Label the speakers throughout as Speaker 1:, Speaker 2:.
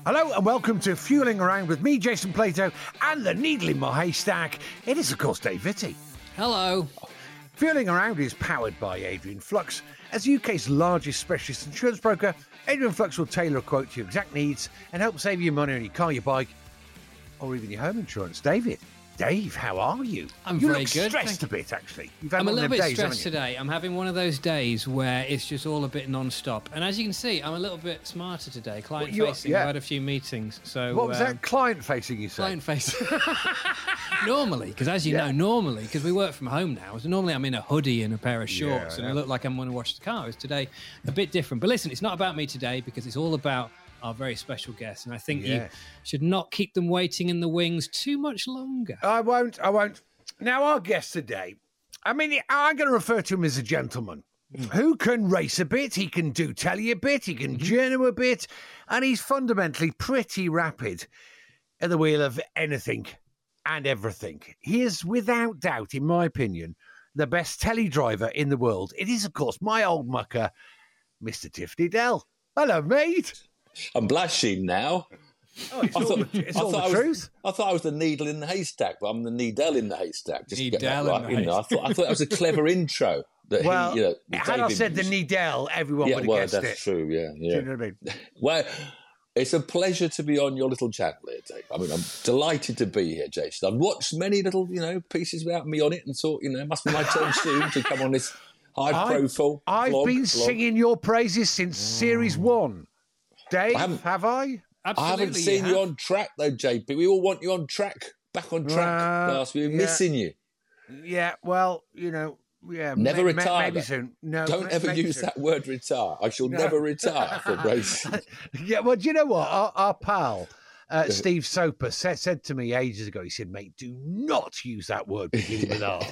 Speaker 1: Hello and welcome to Fueling Around with me, Jason Plato, and the needle in my haystack. It is, of course, Dave Vitti.
Speaker 2: Hello.
Speaker 1: Fueling Around is powered by Adrian Flux. As the UK's largest specialist insurance broker, Adrian Flux will tailor a quote to your exact needs and help save you money on your car, your bike, or even your home insurance. Dave, how are you?
Speaker 2: I'm
Speaker 1: you
Speaker 2: very
Speaker 1: look
Speaker 2: good.
Speaker 1: stressed a bit, actually. You've had
Speaker 2: I'm a
Speaker 1: one of
Speaker 2: little
Speaker 1: them
Speaker 2: bit
Speaker 1: days,
Speaker 2: stressed
Speaker 1: haven't you?
Speaker 2: today. I'm having one of those days where it's just all a bit non-stop. And as you can see, I'm a little bit smarter today, client-facing.
Speaker 1: yeah.
Speaker 2: I've had a few meetings. So
Speaker 1: What was that? Client-facing, you say?
Speaker 2: Client-facing. Normally, because as you know, because we work from home now, so normally I'm in a hoodie and a pair of shorts and I look like I'm going to wash the car. It's today a bit different. But listen, it's not about me today because it's all about our very special guests, and I think you should not keep them waiting in the wings too much longer.
Speaker 1: I won't. Now, our guest today, I'm going to refer to him as a gentleman who can race a bit, he can do telly a bit, he can journal a bit, and he's fundamentally pretty rapid at the wheel of anything and everything. He is, without doubt, in my opinion, the best telly driver in the world. It is, of course, my old mucker, Mr. Tiffany Dell. Hello, mate.
Speaker 3: I'm blushing now.
Speaker 1: Oh, it's all the truth.
Speaker 3: I thought I was the needle in the haystack, but I'm the needle in the haystack. Just to get that
Speaker 2: Needle
Speaker 3: right.
Speaker 2: in the
Speaker 3: I thought that was a clever intro. That
Speaker 1: had I said the needle, everyone would have guessed it.
Speaker 3: That's true. Yeah.
Speaker 1: Do you know what I mean?
Speaker 3: Well, it's a pleasure to be on your little channel here, Dave. I mean, I'm delighted to be here, Jason. I've watched many little, pieces without me on it, and thought, it must be my turn soon to come on this high-profile.
Speaker 1: I've been singing your praises since Series 1. Dave, have I?
Speaker 2: Absolutely,
Speaker 3: I haven't seen you on track, though, JP. We all want you on track, back on track. Last week, we're missing you.
Speaker 1: Yeah, well,
Speaker 3: never retire.
Speaker 1: Maybe soon. No,
Speaker 3: don't ever use that word retire. I shall never retire for racing.
Speaker 1: Yeah, well, do you know what? Our pal, Steve Soper, said to me ages ago, he said, mate, do not use that word beginning with R.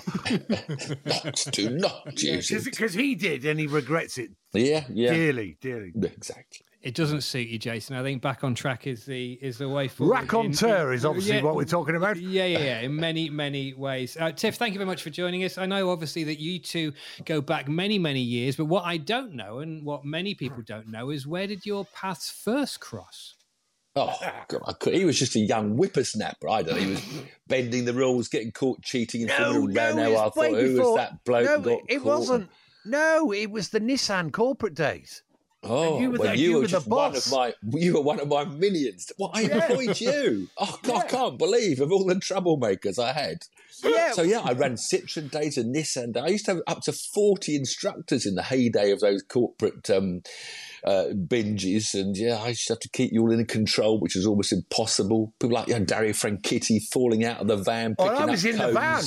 Speaker 3: Do not use it.
Speaker 1: Because he did, and he regrets it.
Speaker 3: Yeah.
Speaker 1: Dearly.
Speaker 3: Exactly.
Speaker 2: It doesn't suit you, Jason. I think back on track is the way forward.
Speaker 1: Raconteur is obviously what we're talking about.
Speaker 2: Yeah. In many, many ways. Tiff, thank you very much for joining us. I know, obviously, that you two go back many, many years, but what I don't know and what many people don't know is where did your paths first cross?
Speaker 3: Oh, God, he was just a young whippersnapper. I don't know. He was bending the rules, getting caught cheating in Formula Renault. I thought, who was that bloke that got
Speaker 1: it
Speaker 3: caught?
Speaker 1: wasn't. No, it was the Nissan corporate days.
Speaker 3: Oh,
Speaker 1: you were
Speaker 3: just
Speaker 1: the boss.
Speaker 3: You were one of my minions. Well, I employed you. Oh, God, I can't believe of all the troublemakers I had.
Speaker 1: Yeah.
Speaker 3: So, I ran Citroen days and Nissan days. I used to have up to 40 instructors in the heyday of those corporate binges. And, I used to have to keep you all in control, which was almost impossible. People like Dario Franchitti falling out of the van, picking up
Speaker 1: I was in
Speaker 3: cones.
Speaker 1: the van.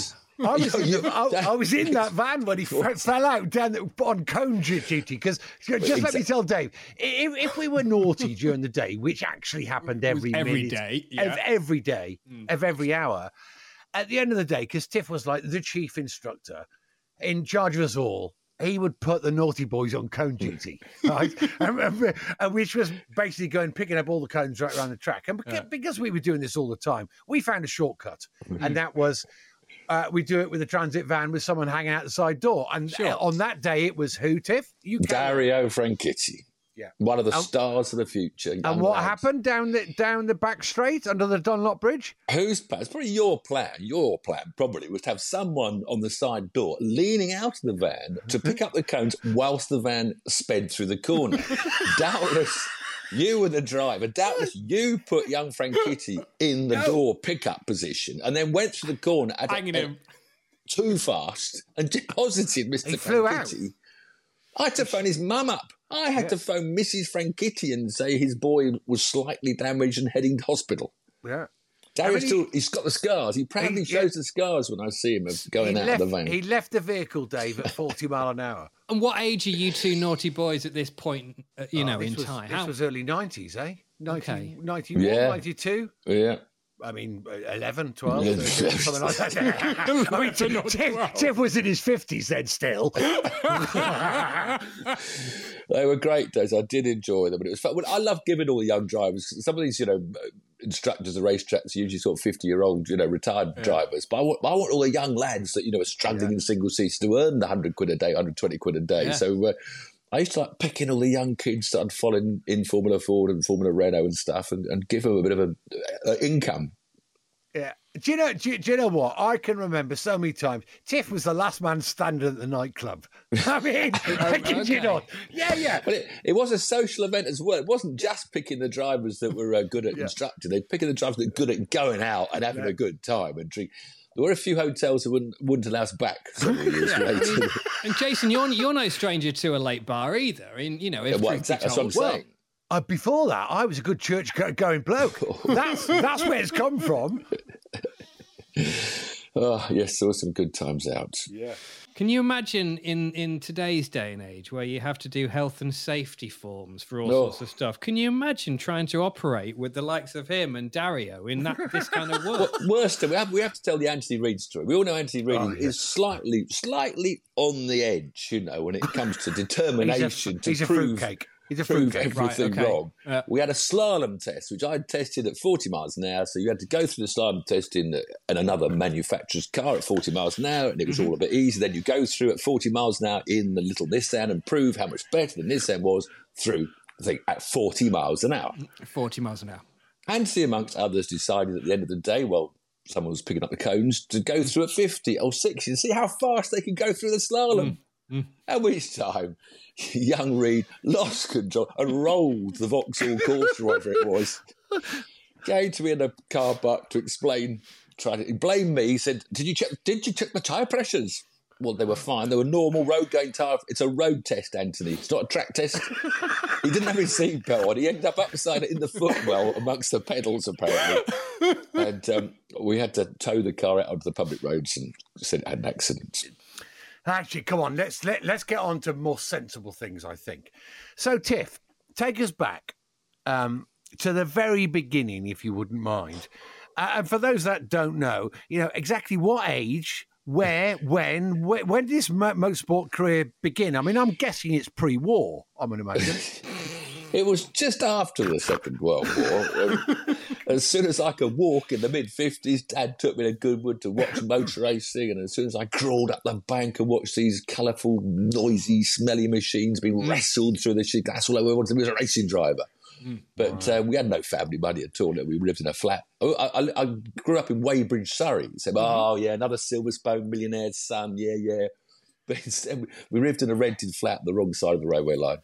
Speaker 1: I was in that van when he fell out on cone duty. Because let me tell Dave, if we were naughty during the day, which actually happened every
Speaker 2: day,
Speaker 1: every day of every hour, at the end of the day, because Tiff was like the chief instructor in charge of us all, he would put the naughty boys on cone duty, right? and which was basically picking up all the cones right around the track. And because we were doing this all the time, we found a shortcut, and that was. We do it with a transit van with someone hanging out the side door. And on that day, it was who, Tiff?
Speaker 3: Dario Franchitti. Yeah. One of the stars of the future.
Speaker 1: And what happened down the back straight under the Dunlop Bridge?
Speaker 3: Whose plan? It's probably your plan. Your plan probably was to have someone on the side door leaning out of the van to pick up the cones whilst the van sped through the corner. Doubtless... You were the driver. Doubtless you put young Franchitti in the door pickup position and then went through the corner too fast and deposited Mr. Franchitti. I had to phone his mum up. I had to phone Mrs. Franchitti and say his boy was slightly damaged and heading to hospital.
Speaker 1: Yeah.
Speaker 3: He's got the scars. He proudly shows the scars when I see him going out of the van.
Speaker 1: He left the vehicle, Dave, at 40 mile an hour.
Speaker 2: And what age are you two naughty boys at this point, in time?
Speaker 1: This was early 90s, eh? 91, 92?
Speaker 3: Yeah.
Speaker 1: I mean, 11, 12, 13, something like that. Tiff was in his 50s then still.
Speaker 3: They were great days. I did enjoy them. But it was fun. I love giving all the young drivers, some of these, instructors at racetracks are usually sort of 50-year-old, retired drivers. But I want all the young lads that, are struggling in single seats to earn the 100 quid a day, 120 quid a day. Yeah. So I used to like picking all the young kids that I'd followed in Formula Ford and Formula Renault and stuff, and give them a bit of a income.
Speaker 1: Yeah. Do you know what? I can remember so many times. Tiff was the last man standing at the nightclub. I mean, I kid you not. Yeah.
Speaker 3: But it was a social event as well. It wasn't just picking the drivers that were good at instructing. They're picking the drivers that were good at going out and having a good time and drink. There were a few hotels that wouldn't allow us back several years later.
Speaker 2: And Jason, you're no stranger to a late bar either.
Speaker 3: Exactly. That's what I'm saying.
Speaker 1: Before that, I was a good church-going bloke. That's where it's come from.
Speaker 3: Oh, yes, there were some good times out.
Speaker 1: Yeah.
Speaker 2: Can you imagine in today's day and age where you have to do health and safety forms for all sorts of stuff? Can you imagine trying to operate with the likes of him and Dario in this kind of work?
Speaker 3: Worst, we have to tell the Anthony Reid story. We all know Anthony Reid is slightly on the edge, when it comes to determination to prove...
Speaker 1: He's a
Speaker 3: prove
Speaker 1: fruitcake.
Speaker 3: everything wrong. We had a slalom test, which I tested at 40 miles an hour. So you had to go through the slalom test in another manufacturer's car at 40 miles an hour, and it was all a bit easy. Then you go through at 40 miles an hour in the little Nissan and prove how much better the Nissan was through, I think, at 40 miles an hour.
Speaker 2: 40 miles an hour.
Speaker 3: Anthony, amongst others, decided at the end of the day, well, someone was picking up the cones, to go through at 50 or 60 and see how fast they could go through the slalom. And each time, young Reid lost control and rolled the Vauxhall course, or whatever it was. Came to me in a car park to explain, tried to blame me. He said, Did you check the tyre pressures? Well, they were fine. They were normal road-going tyre. It's a road test, Anthony. It's not a track test. He didn't have his seatbelt on. He ended up upside in the footwell amongst the pedals, apparently. And we had to tow the car out onto the public roads and said it had an accident.
Speaker 1: Actually, come on, let's get on to more sensible things, I think. So, Tiff, take us back to the very beginning, if you wouldn't mind. And for those that don't know, exactly what age, where, when did this motorsport career begin? I mean, I'm guessing it's pre-war, I'm going to imagine.
Speaker 3: It was just after the Second World War. As soon as I could walk in the mid-50s, Dad took me to Goodwood to watch motor racing, and as soon as I crawled up the bank and watched these colourful, noisy, smelly machines being wrestled through the sheet, that's all I wanted to be, was a racing driver. But we had no family money at all. We lived in a flat. I grew up in Weybridge, Surrey. Said, another Silverstone millionaire's son, yeah. But instead, we lived in a rented flat on the wrong side of the railway line.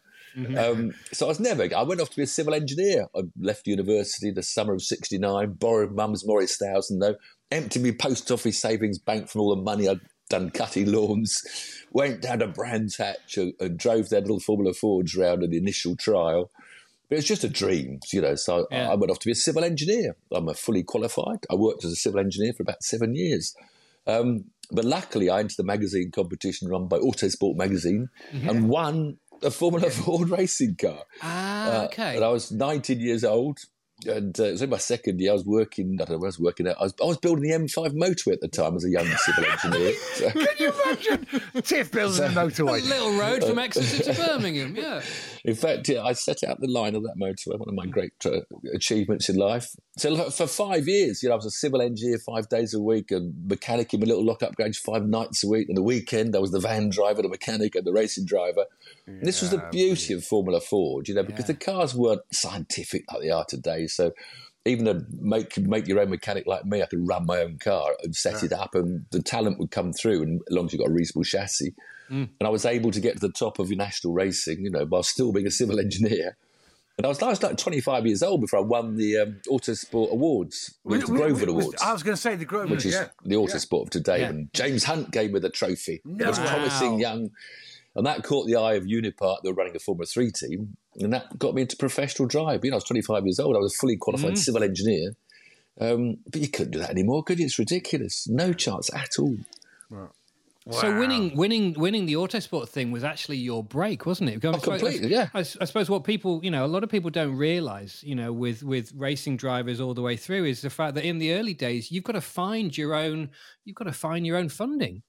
Speaker 3: So I went off to be a civil engineer. I left university the summer of 69, borrowed Mum's Morris 1,000 though, emptied my post office savings bank from all the money I'd done cutting lawns, went down to Brands Hatch and drove their little Formula Fords round in the initial trial. But it was just a dream, so I went off to be a civil engineer. I'm fully qualified. I worked as a civil engineer for about 7 years. But luckily I entered the magazine competition run by Autosport magazine and won a Formula Ford racing car.
Speaker 2: Okay.
Speaker 3: And I was 19 years old, and it was in my second year. I was working. I don't know where I was working at. I was building the M5 motorway at the time as a young civil engineer. So.
Speaker 1: Can you imagine? Tiff builds a motorway.
Speaker 2: A little road from Exeter to Birmingham, yeah.
Speaker 3: In fact, I set out the line of that motorway, one of my great achievements in life. So for 5 years, I was a civil engineer 5 days a week, and mechanic in my little lock-up garage 5 nights a week. And the weekend, I was the van driver, the mechanic, and the racing driver. And this was the beauty of Formula Ford, because the cars weren't scientific like they are today. So even to make your own mechanic like me, I could run my own car and set it up, and the talent would come through, and as long as you've got a reasonable chassis. And I was able to get to the top of national racing, while still being a civil engineer. And I was like 25 years old before I won the Autosport Awards, the Grover Awards.
Speaker 1: I was going to say the Grover,
Speaker 3: which is the Autosport of today. Yeah. And James Hunt gave me the trophy. It was promising young. And that caught the eye of Unipart. They were running a Formula 3 team. And that got me into professional drive. I was 25 years old. I was a fully qualified civil engineer. But you couldn't do that anymore, could you? It's ridiculous. No chance at all.
Speaker 1: Right.
Speaker 2: Wow. So winning the Autosport thing was actually your break, wasn't it?
Speaker 3: Completely, yeah.
Speaker 2: I suppose what people, a lot of people don't realise, with racing drivers all the way through, is the fact that in the early days you've got to find your own funding.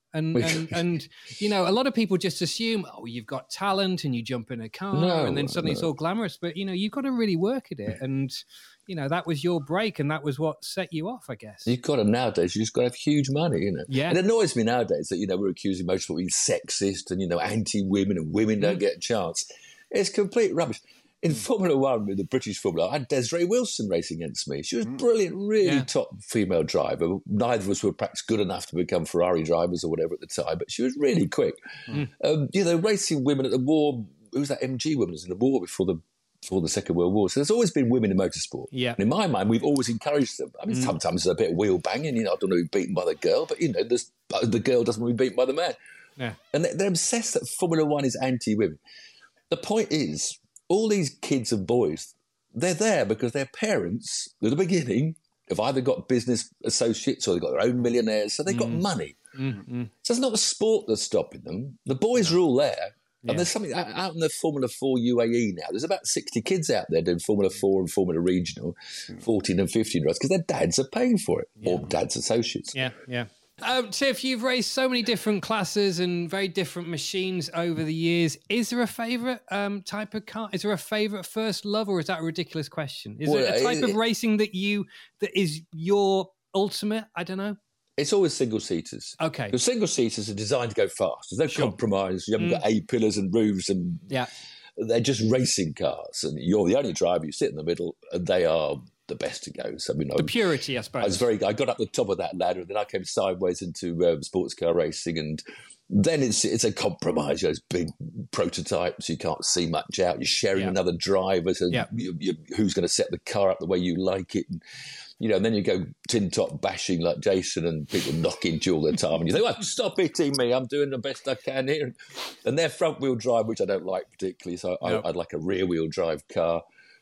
Speaker 2: And you know, a lot of people just assume, oh, you've got talent and you jump in a car and then suddenly it's all glamorous. But, you know, you've got to really work at it. And, you know, that was your break and that was what set you off, I guess.
Speaker 3: You've got to nowadays, you just got to have huge money, you know.
Speaker 2: Yeah.
Speaker 3: It annoys me nowadays that, you know, we're accusing motorsport being sexist and, you know, anti-women and women don't get a chance. It's complete rubbish. In Formula One, with the British Formula, I had Desiree Wilson racing against me. She was brilliant, really top female driver. Neither of us were perhaps good enough to become Ferrari drivers or whatever at the time, but she was really quick. You know, racing women at the war, who was that MG woman who was in the war before the Second World War? So there's always been women in motorsport.
Speaker 2: Yeah.
Speaker 3: And in my mind, we've always encouraged them. I mean, sometimes there's a bit of wheel banging, you know, I don't want to be beaten by the girl, but, you know, the girl doesn't want to be beaten by the man.
Speaker 2: Yeah.
Speaker 3: And they're obsessed that Formula One is anti-women. The point is, all these kids and boys, they're there because their parents, at the beginning, have either got business associates or they've got their own millionaires, so they've got money. So it's not the sport that's stopping them. The boys are all there. And there's something out in the Formula 4 UAE now. There's about 60 kids out there doing Formula 4 and Formula Regional, 14 and 15-year-olds, because their dads are paying for it, or dads' associates.
Speaker 2: Yeah. Tiff, you've raced so many different classes and very different machines over the years. Is there a favourite type of car? Is there a favourite first love, or is that a ridiculous question? Is there a type of racing that is your ultimate? I don't know.
Speaker 3: It's always single-seaters.
Speaker 2: Okay.
Speaker 3: Because single-seaters are designed to go fast. There's no compromise. You haven't got A-pillars and roofs and...
Speaker 2: Yeah.
Speaker 3: They're just racing cars. And you're the only driver. You sit in the middle, and they are the best to go. So, you know,
Speaker 2: the purity, I suppose.
Speaker 3: I got up the top of that ladder, and then I came sideways into sports car racing, and then it's a compromise. You know, it's big prototypes. You can't see much out. You're sharing another driver. So who's going to set the car up the way you like it? And, you know, and then you go tin top bashing like Jason, and people knock into you all the time. And you think, well, stop hitting me. I'm doing the best I can here. And they're front wheel drive, which I don't like particularly. So I'd like a rear wheel drive car.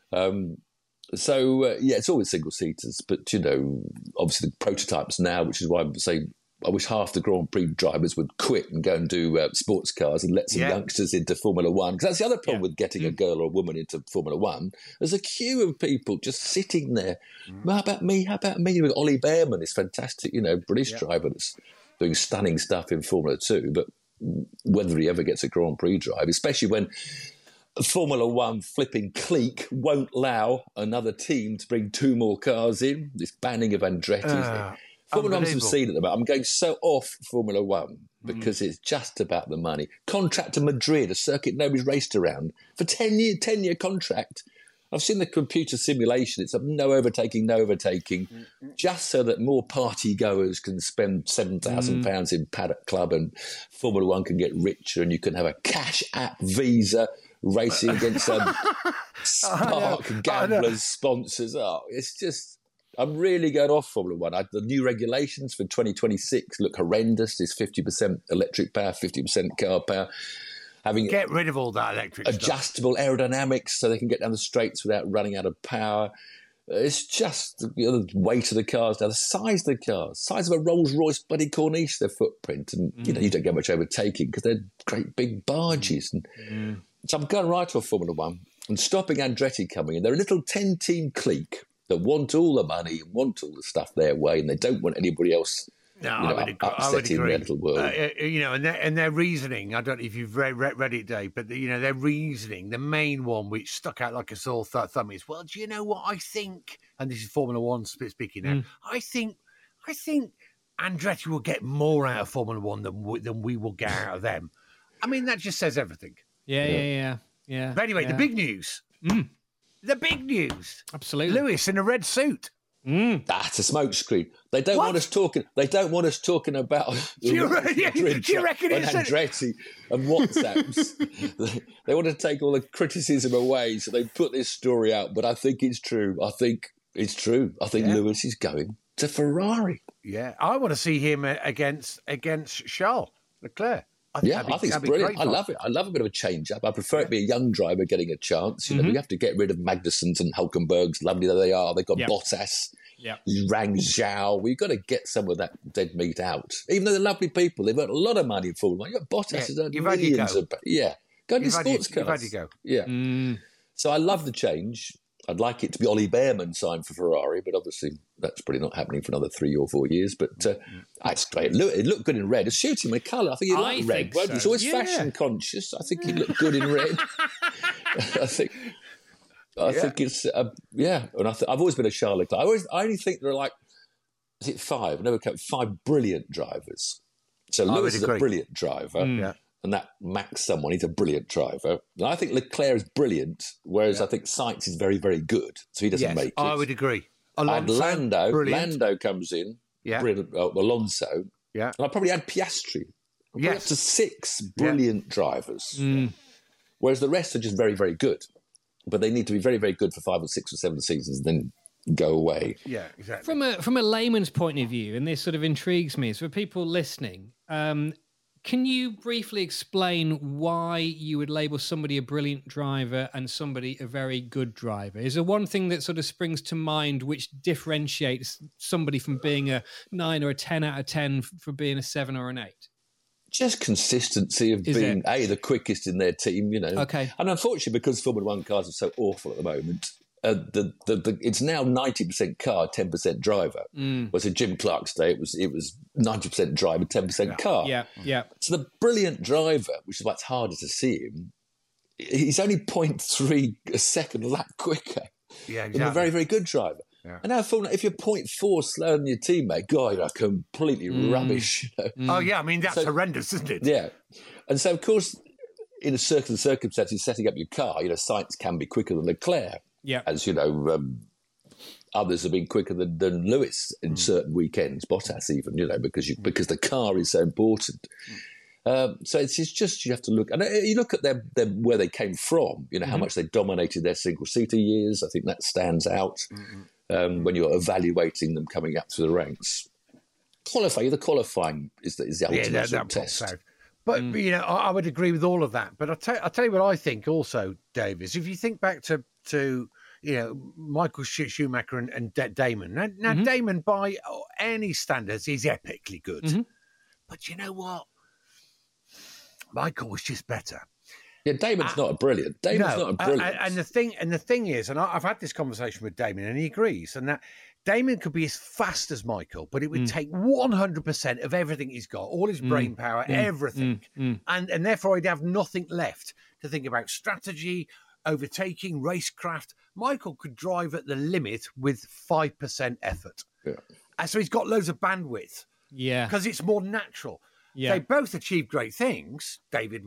Speaker 3: It's always single seaters. But, you know, obviously the prototypes now, which is why I say I wish half the Grand Prix drivers would quit and go and do sports cars and let some youngsters into Formula One. Because that's the other problem with getting a girl or a woman into Formula One. There's a queue of people just sitting there. How about me? How about me? With Ollie Behrman, this fantastic, you know, British driver that's doing stunning stuff in Formula 2. But whether he ever gets a Grand Prix drive, especially when Formula One flipping clique won't allow another team to bring two more cars in. This banning of Andretti. Formula One's obscene at the moment. I'm going so off Formula One because it's just about the money. Contract to Madrid, a circuit nobody's raced around, for 10-year contract. I've seen the computer simulation. It's no overtaking, just so that more party goers can spend £7,000 in Paddock Club and Formula One can get richer and you can have a cash app Visa racing against Spark gamblers, sponsors. Oh, it's just... I'm really going off Formula One. The new regulations for 2026 look horrendous. There's 50% electric power, 50% car power.
Speaker 1: Get rid of all that electric
Speaker 3: adjustable
Speaker 1: stuff.
Speaker 3: Aerodynamics so they can get down the straights without running out of power. It's just the weight of the cars now, the size of the cars, size of a Rolls-Royce bloody Corniche, their footprint. And, you know, you don't get much overtaking because they're great big barges. And so I'm going right off Formula One and stopping Andretti coming in. They're a little 10-team clique that want all the money, want all the stuff their way, and they don't want anybody else upsetting their little world.
Speaker 1: You know, and their reasoning, I don't know if you've read it, Dave, but, you know, their reasoning, the main one which stuck out like a sore thumb is, well, do you know what I think? And this is Formula One speaking now. I think Andretti will get more out of Formula One than we will get out of them. I mean, that just says everything.
Speaker 2: Yeah.
Speaker 1: But anyway, the big news. The big news.
Speaker 2: Absolutely.
Speaker 1: Lewis in a red suit.
Speaker 3: That's a smokescreen. They don't want us talking. They don't want us talking about
Speaker 1: do you reckon
Speaker 3: and Andretti and WhatsApps. They want to take all the criticism away, so they put this story out. But I think it's true. I think Lewis is going to Ferrari.
Speaker 1: Yeah, I want to see him against Charles Leclerc. I think
Speaker 3: it's brilliant. I love it. I love a bit of a change-up. I prefer it be a young driver getting a chance. You know, we have to get rid of Magnussen's and Hulkenbergs, lovely though they are. They've got Bottas, Rang Zhao. We've got to get some of that dead meat out. Even though they're lovely people, they've earned a lot of money in Formula One. You've got Bottas has earned millions of... Yeah. Go to sports cars.
Speaker 1: You've had to go.
Speaker 3: Yeah. So I love the change. I'd like it to be Ollie Behrman signed for Ferrari, but obviously that's probably not happening for another 3 or 4 years. But it's great. It looked good in red. It's suiting my colour. I think he'd like red.
Speaker 2: So.
Speaker 3: He's always fashion conscious. I think he'd look good in red. I think it's And I've always been a Charles Leclerc. I only think there are like, is it 5? I never count 5 brilliant drivers. So Lewis is a brilliant driver. And that Max someone, he's a brilliant driver. And I think Leclerc is brilliant, whereas I think Sainz is very, very good. So he doesn't make it.
Speaker 1: I would agree.
Speaker 3: Alonso, Lando comes in.
Speaker 1: Yeah.
Speaker 3: Alonso.
Speaker 1: Yeah.
Speaker 3: And I'd probably add Piastri. Up to 6 brilliant drivers. Whereas the rest are just very, very good. But they need to be very, very good for 5 or 6 or 7 seasons and then go away.
Speaker 1: Yeah, exactly.
Speaker 2: From a layman's point of view, and this sort of intrigues me, is for people listening, can you briefly explain why you would label somebody a brilliant driver and somebody a very good driver? Is there one thing that sort of springs to mind which differentiates somebody from being a 9 or a 10 out of 10 from being a 7 or an 8?
Speaker 3: Just consistency of being the quickest in their team, you know.
Speaker 2: Okay.
Speaker 3: And unfortunately, because Formula One cars are so awful at the moment, it's now 90% car, 10% driver. Whereas in Jim Clark's day, it was 90% driver, 10% car.
Speaker 2: Yeah.
Speaker 3: So the brilliant driver, which is why it's harder to see him, he's only 0.3 a second lap quicker than a very, very good driver. Yeah. And now, if you're 0.4 slower than your teammate, God, you're completely rubbish. You know?
Speaker 1: Oh, yeah, I mean, that's horrendous, isn't it?
Speaker 3: Yeah. And so, of course, in a certain circumstances, setting up your car, you know, Sainz can be quicker than Leclerc.
Speaker 2: Yeah.
Speaker 3: As, you know, others have been quicker than Lewis in certain weekends, Bottas even, you know, because the car is so important. So it's just you have to look, and you look at them where they came from, you know, how much they dominated their single-seater years. I think that stands out when you're evaluating them coming up through the ranks. The qualifying is the ultimate test.
Speaker 1: But, you know, I would agree with all of that. But I'll tell you what I think also, Dave, is if you think back to you know, Michael Schumacher and Damon. Now Damon, by any standards, is epically good. But you know what? Michael was just better.
Speaker 3: Yeah, Damon's not a brilliant.
Speaker 1: And the thing is, and I've had this conversation with Damon, and he agrees, and that Damon could be as fast as Michael, but it would take 100% of everything he's got, all his brain power, everything, and therefore he'd have nothing left to think about strategy, overtaking, racecraft. Michael could drive at the limit with 5% effort. Yeah. And so he's got loads of bandwidth. Yeah. Because it's more natural. Yeah. They both achieved great things.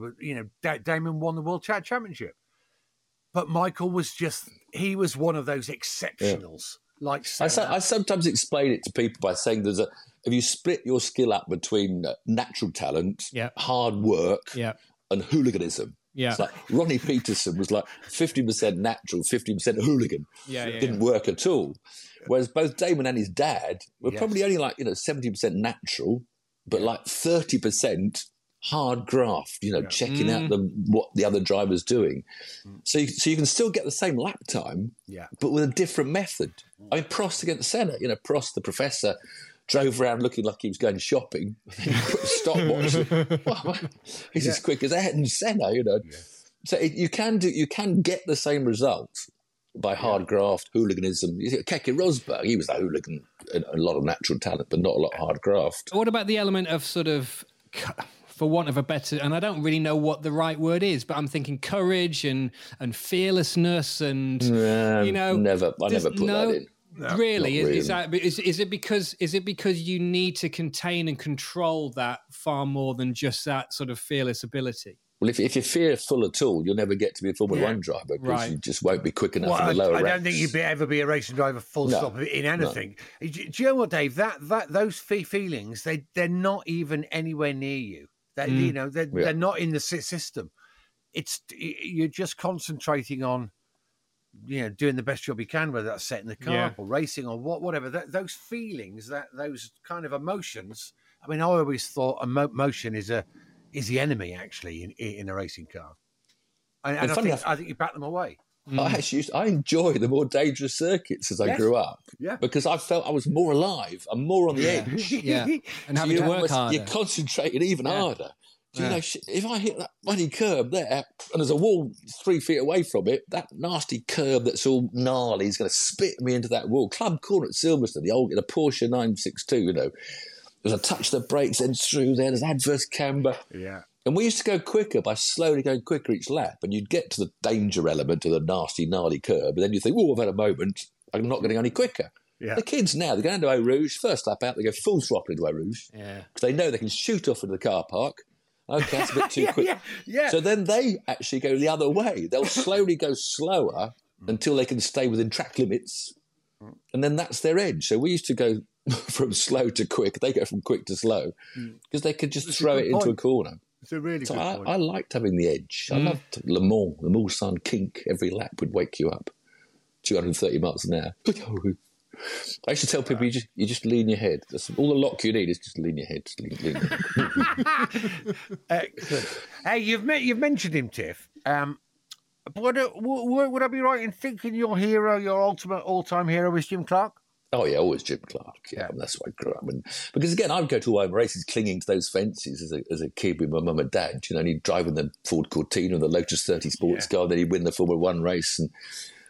Speaker 1: Damon won the World Championship. But Michael was he was one of those exceptionals. Yeah.
Speaker 3: I sometimes explain it to people by saying if you split your skill up between natural talent, hard work, and hooliganism. Yeah. It's like Ronnie Peterson was like 50% natural, 50% hooligan. Didn't work at all. Whereas both Damon and his dad were probably only 70% natural, but like 30% hard graft, checking out what the other driver's doing. So you can still get the same lap time, but with a different method. I mean, Prost against Senna, Prost, the professor, drove around looking like he was going shopping. Put a stopwatch. He's as quick as Ayrton Senna, So you can get the same result by hard graft, hooliganism. Keke Rosberg, he was a hooligan, a lot of natural talent, but not a lot of hard graft.
Speaker 2: What about the element of sort of, for want of a better, and I don't really know what the right word is, but I'm thinking courage and fearlessness and,
Speaker 3: I never put that in.
Speaker 2: No, really? Is it because you need to contain and control that far more than just that sort of fearless ability?
Speaker 3: Well, if you're fearful at all, you'll never get to be a Formula One driver because you just won't be quick enough in the lower ranks.
Speaker 1: I don't think you'd ever be a racing driver full stop in anything. No. Do you know what, Dave? Those feelings, they're not even anywhere near you. They're not in the system. You're just concentrating on doing the best job you can, whether that's setting the car up or racing or whatever. Those feelings, those kind of emotions. I mean, I always thought emotion is the enemy actually in a racing car, and I think you bat them away.
Speaker 3: I enjoy the more dangerous circuits as I grew up, because I felt I was more alive and more on the edge.
Speaker 2: And having to work harder.
Speaker 3: You concentrated even harder. You know, if I hit that bloody curb there, and there's a wall 3 feet away from it, that nasty curb that's all gnarly is going to spit me into that wall. Club corner at Silverstone, the Porsche 962, you know. There's a touch the brakes, then through there, there's adverse camber.
Speaker 1: Yeah.
Speaker 3: And we used to go quicker by slowly going quicker each lap. And you'd get to the danger element of the nasty, gnarly curb. And then you think, oh, I've had a moment. I'm not getting any quicker.
Speaker 1: Yeah.
Speaker 3: The kids now, they go into Eau Rouge, first lap out, they go full throttle into Eau Rouge.
Speaker 2: Yeah.
Speaker 3: Because they know they can shoot off into the car park. Okay, that's a bit too quick.
Speaker 1: Yeah.
Speaker 3: So then they actually go the other way. They'll slowly go slower until they can stay within track limits. And then that's their edge. So we used to go from slow to quick. They go from quick to slow because they could just throw it into a corner.
Speaker 1: It's a really good point.
Speaker 3: I liked having the edge. I loved Le Mans. Le Mulsanne kink. Every lap would wake you up. 230 miles an hour. I used to tell people, you just lean your head. That's all the lock you need is just lean your head. Just lean your head.
Speaker 1: Excellent. Hey, you've mentioned him, Tiff. Would I be right in thinking your hero, your ultimate all-time hero, is Jim Clark?
Speaker 3: Oh, yeah, always Jim Clark. Yeah, that's why I grew up. Because, again, I'd go to all my races clinging to those fences as a kid with my mum and dad. You know, and he'd drive in the Ford Cortina, the Lotus 30 sports car, then he'd win the Formula One race. And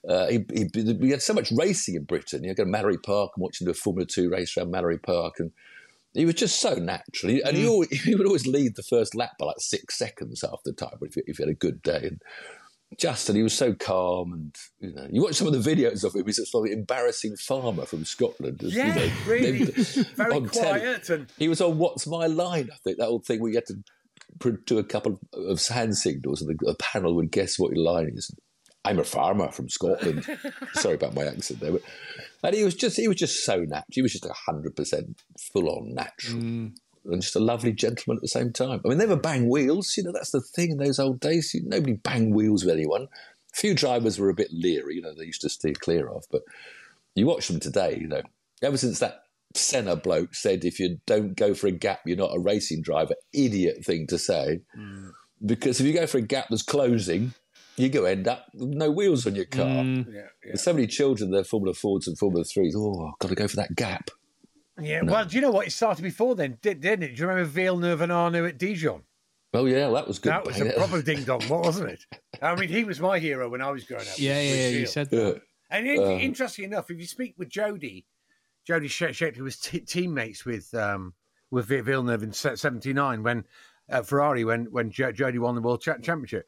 Speaker 3: we had so much racing in Britain. You know, go to Mallory Park and watching the Formula 2 race around Mallory Park. And he was just so natural. And he would always lead the first lap by like 6 seconds half the time if he had a good day. And he was so calm, and you know, you watch some of the videos of him. He's a sort of embarrassing farmer from Scotland.
Speaker 1: Really, very quiet. And
Speaker 3: he was on What's My Line? I think that old thing where you had to do a couple of hand signals, and the panel would guess what your line is. I'm a farmer from Scotland. Sorry about my accent there, and he was just so natural. He was just 100% full on natural. And just a lovely gentleman at the same time. I mean, they never bang wheels. You know, that's the thing in those old days. Nobody banged wheels with anyone. A few drivers were a bit leery, you know, they used to steer clear of. But you watch them today, you know, ever since that Senna bloke said, if you don't go for a gap, you're not a racing driver, idiot thing to say. Because if you go for a gap that's closing, you're going to end up with no wheels on your car. There's so many children, they're Formula 4s and Formula 3s. Oh, I've got to go for that gap.
Speaker 1: Yeah, well, do you know what? It started before then, didn't it? Do you remember Villeneuve and Arnoux at Dijon?
Speaker 3: Oh, yeah, that was good.
Speaker 1: That was a proper ding-dong, wasn't it? I mean, he was my hero when I was growing up.
Speaker 2: Yeah, you said that.
Speaker 1: And interesting enough, if you speak with Jody Shapley was teammates with Villeneuve in '79 when Ferrari, when Jody won the World Championship.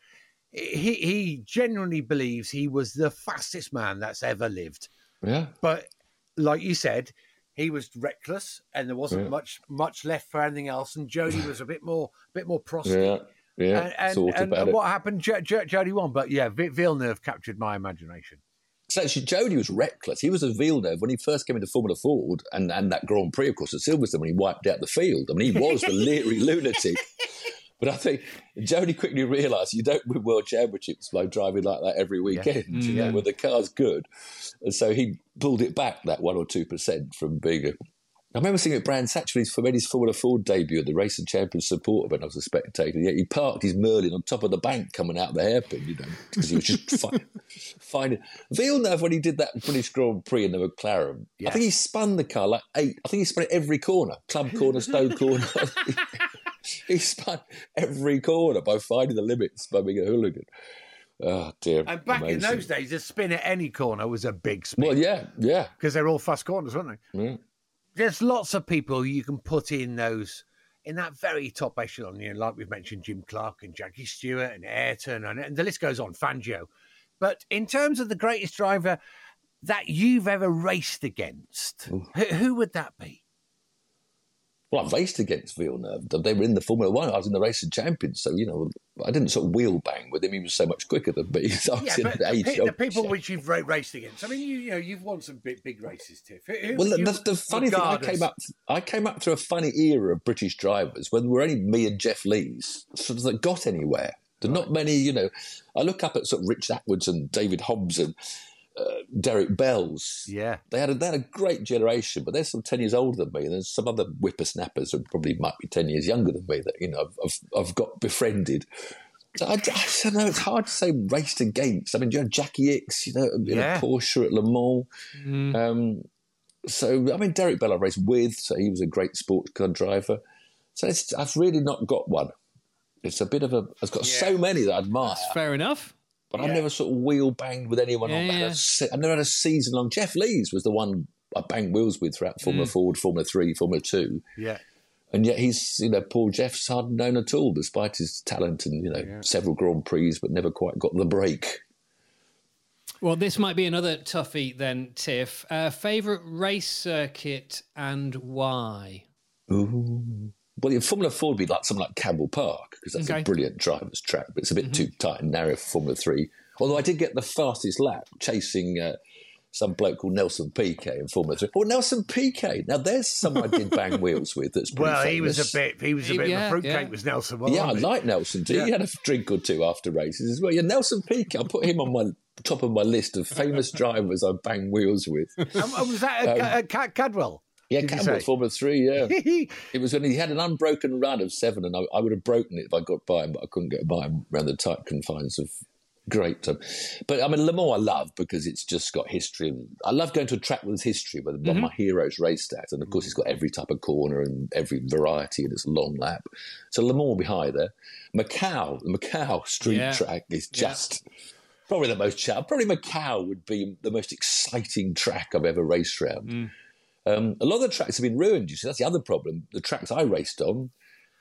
Speaker 1: He genuinely believes he was the fastest man that's ever lived.
Speaker 3: Yeah.
Speaker 1: But like you said, he was reckless, and there wasn't much left for anything else. And Jody was a bit more prosty.
Speaker 3: Yeah.
Speaker 1: And what happened? Jody won, but yeah, Villeneuve captured my imagination.
Speaker 3: So actually, Jody was reckless. He was a Villeneuve when he first came into Formula Ford, and that Grand Prix, of course, at Silverstone when he wiped out the field. I mean, he was the leery lunatic. But I think Jody quickly realised you don't win world championships by driving like that every weekend, you know, when the car's good. And so he pulled it back, that 1 or 2% from being a... I remember seeing at Brands Hatch when he made his Formula Ford debut at the Racing Champions supporter when I was a spectator. Yeah, he parked his Merlin on top of the bank coming out of the hairpin, you know, because he was just finding... Villeneuve, when he did that British Grand Prix in the McLaren, I think he spun the car like 8... I think he spun it every corner. Club corner, Stowe corner... He spun every corner by finding the limits, by being a hooligan. Oh, dear.
Speaker 1: And back in those days, a spin at any corner was a big spin.
Speaker 3: Well, yeah.
Speaker 1: Because they're all fast corners, weren't they?
Speaker 3: Yeah.
Speaker 1: There's lots of people you can put in that very top echelon, you know, like we've mentioned Jim Clark and Jackie Stewart and Ayrton, and the list goes on, Fangio. But in terms of the greatest driver that you've ever raced against, who would that be?
Speaker 3: Well, I raced against Villeneuve. They were in the Formula One. I was in the Racing Champions. So, you know, I didn't sort of wheel bang with him. He was so much quicker than me. So
Speaker 1: the people which you've raced against, I mean, you've won some big races, Tiff.
Speaker 3: The funny thing, I came up through a funny era of British drivers when there were only me and Jeff Lees sort of that got anywhere. There are not many, you know. I look up at sort of Rich Atwoods and David Hobbs and Derek Bells.
Speaker 1: Yeah.
Speaker 3: They had a great generation, but they're some 10 years older than me. And there's some other whippersnappers who probably might be 10 years younger than me that, you know, I've got befriended. So I don't know, it's hard to say raced against. I mean, you had Jackie Ickx, you know, in a Porsche at Le Mans. So, I mean, Derek Bell I raced with, so he was a great sports car driver. So I've really not got one. It's a bit of a. It's got so many that I admire.
Speaker 2: Fair enough.
Speaker 3: But I've never sort of wheel banged with anyone on that. I've never had a season long. Jeff Lees was the one I banged wheels with throughout Formula Ford, Formula 3, Formula 2.
Speaker 1: Yeah.
Speaker 3: And yet he's, Paul Jeff's hardly known at all, despite his talent and, several Grand Prix, but never quite got the break.
Speaker 2: Well, this might be another toughie then, Tiff. Favourite race circuit and why?
Speaker 3: Ooh. Well, in Formula 4 would be like something like Campbell Park, because that's a brilliant driver's track, but it's a bit too tight and narrow for Formula 3. Although I did get the fastest lap chasing some bloke called Nelson Piquet in Formula 3. Oh, Nelson Piquet. Now, there's someone I did bang wheels with that's pretty famous.
Speaker 1: He was a bit of a fruitcake, was Nelson. Wasn't
Speaker 3: I like Nelson too. He had a drink or two after races as well. Yeah, Nelson Piquet. I put him on my top of my list of famous drivers I bang wheels with.
Speaker 1: Was that Cadwell?
Speaker 3: Yeah, Campbell, Formula 3, yeah. It was when he had an unbroken run of 7, and I would have broken it if I got by him, but I couldn't get by him around the tight confines of great time. But, I mean, Le Mans I love because it's just got history. And I love going to a track with history where one of my heroes raced at. And, of course, it's got every type of corner and every variety and it's a long lap. So Le Mans will be high there. The Macau street track is just... Probably the most probably Macau would be the most exciting track I've ever raced around. A lot of the tracks have been ruined, you see. That's the other problem. The tracks I raced on,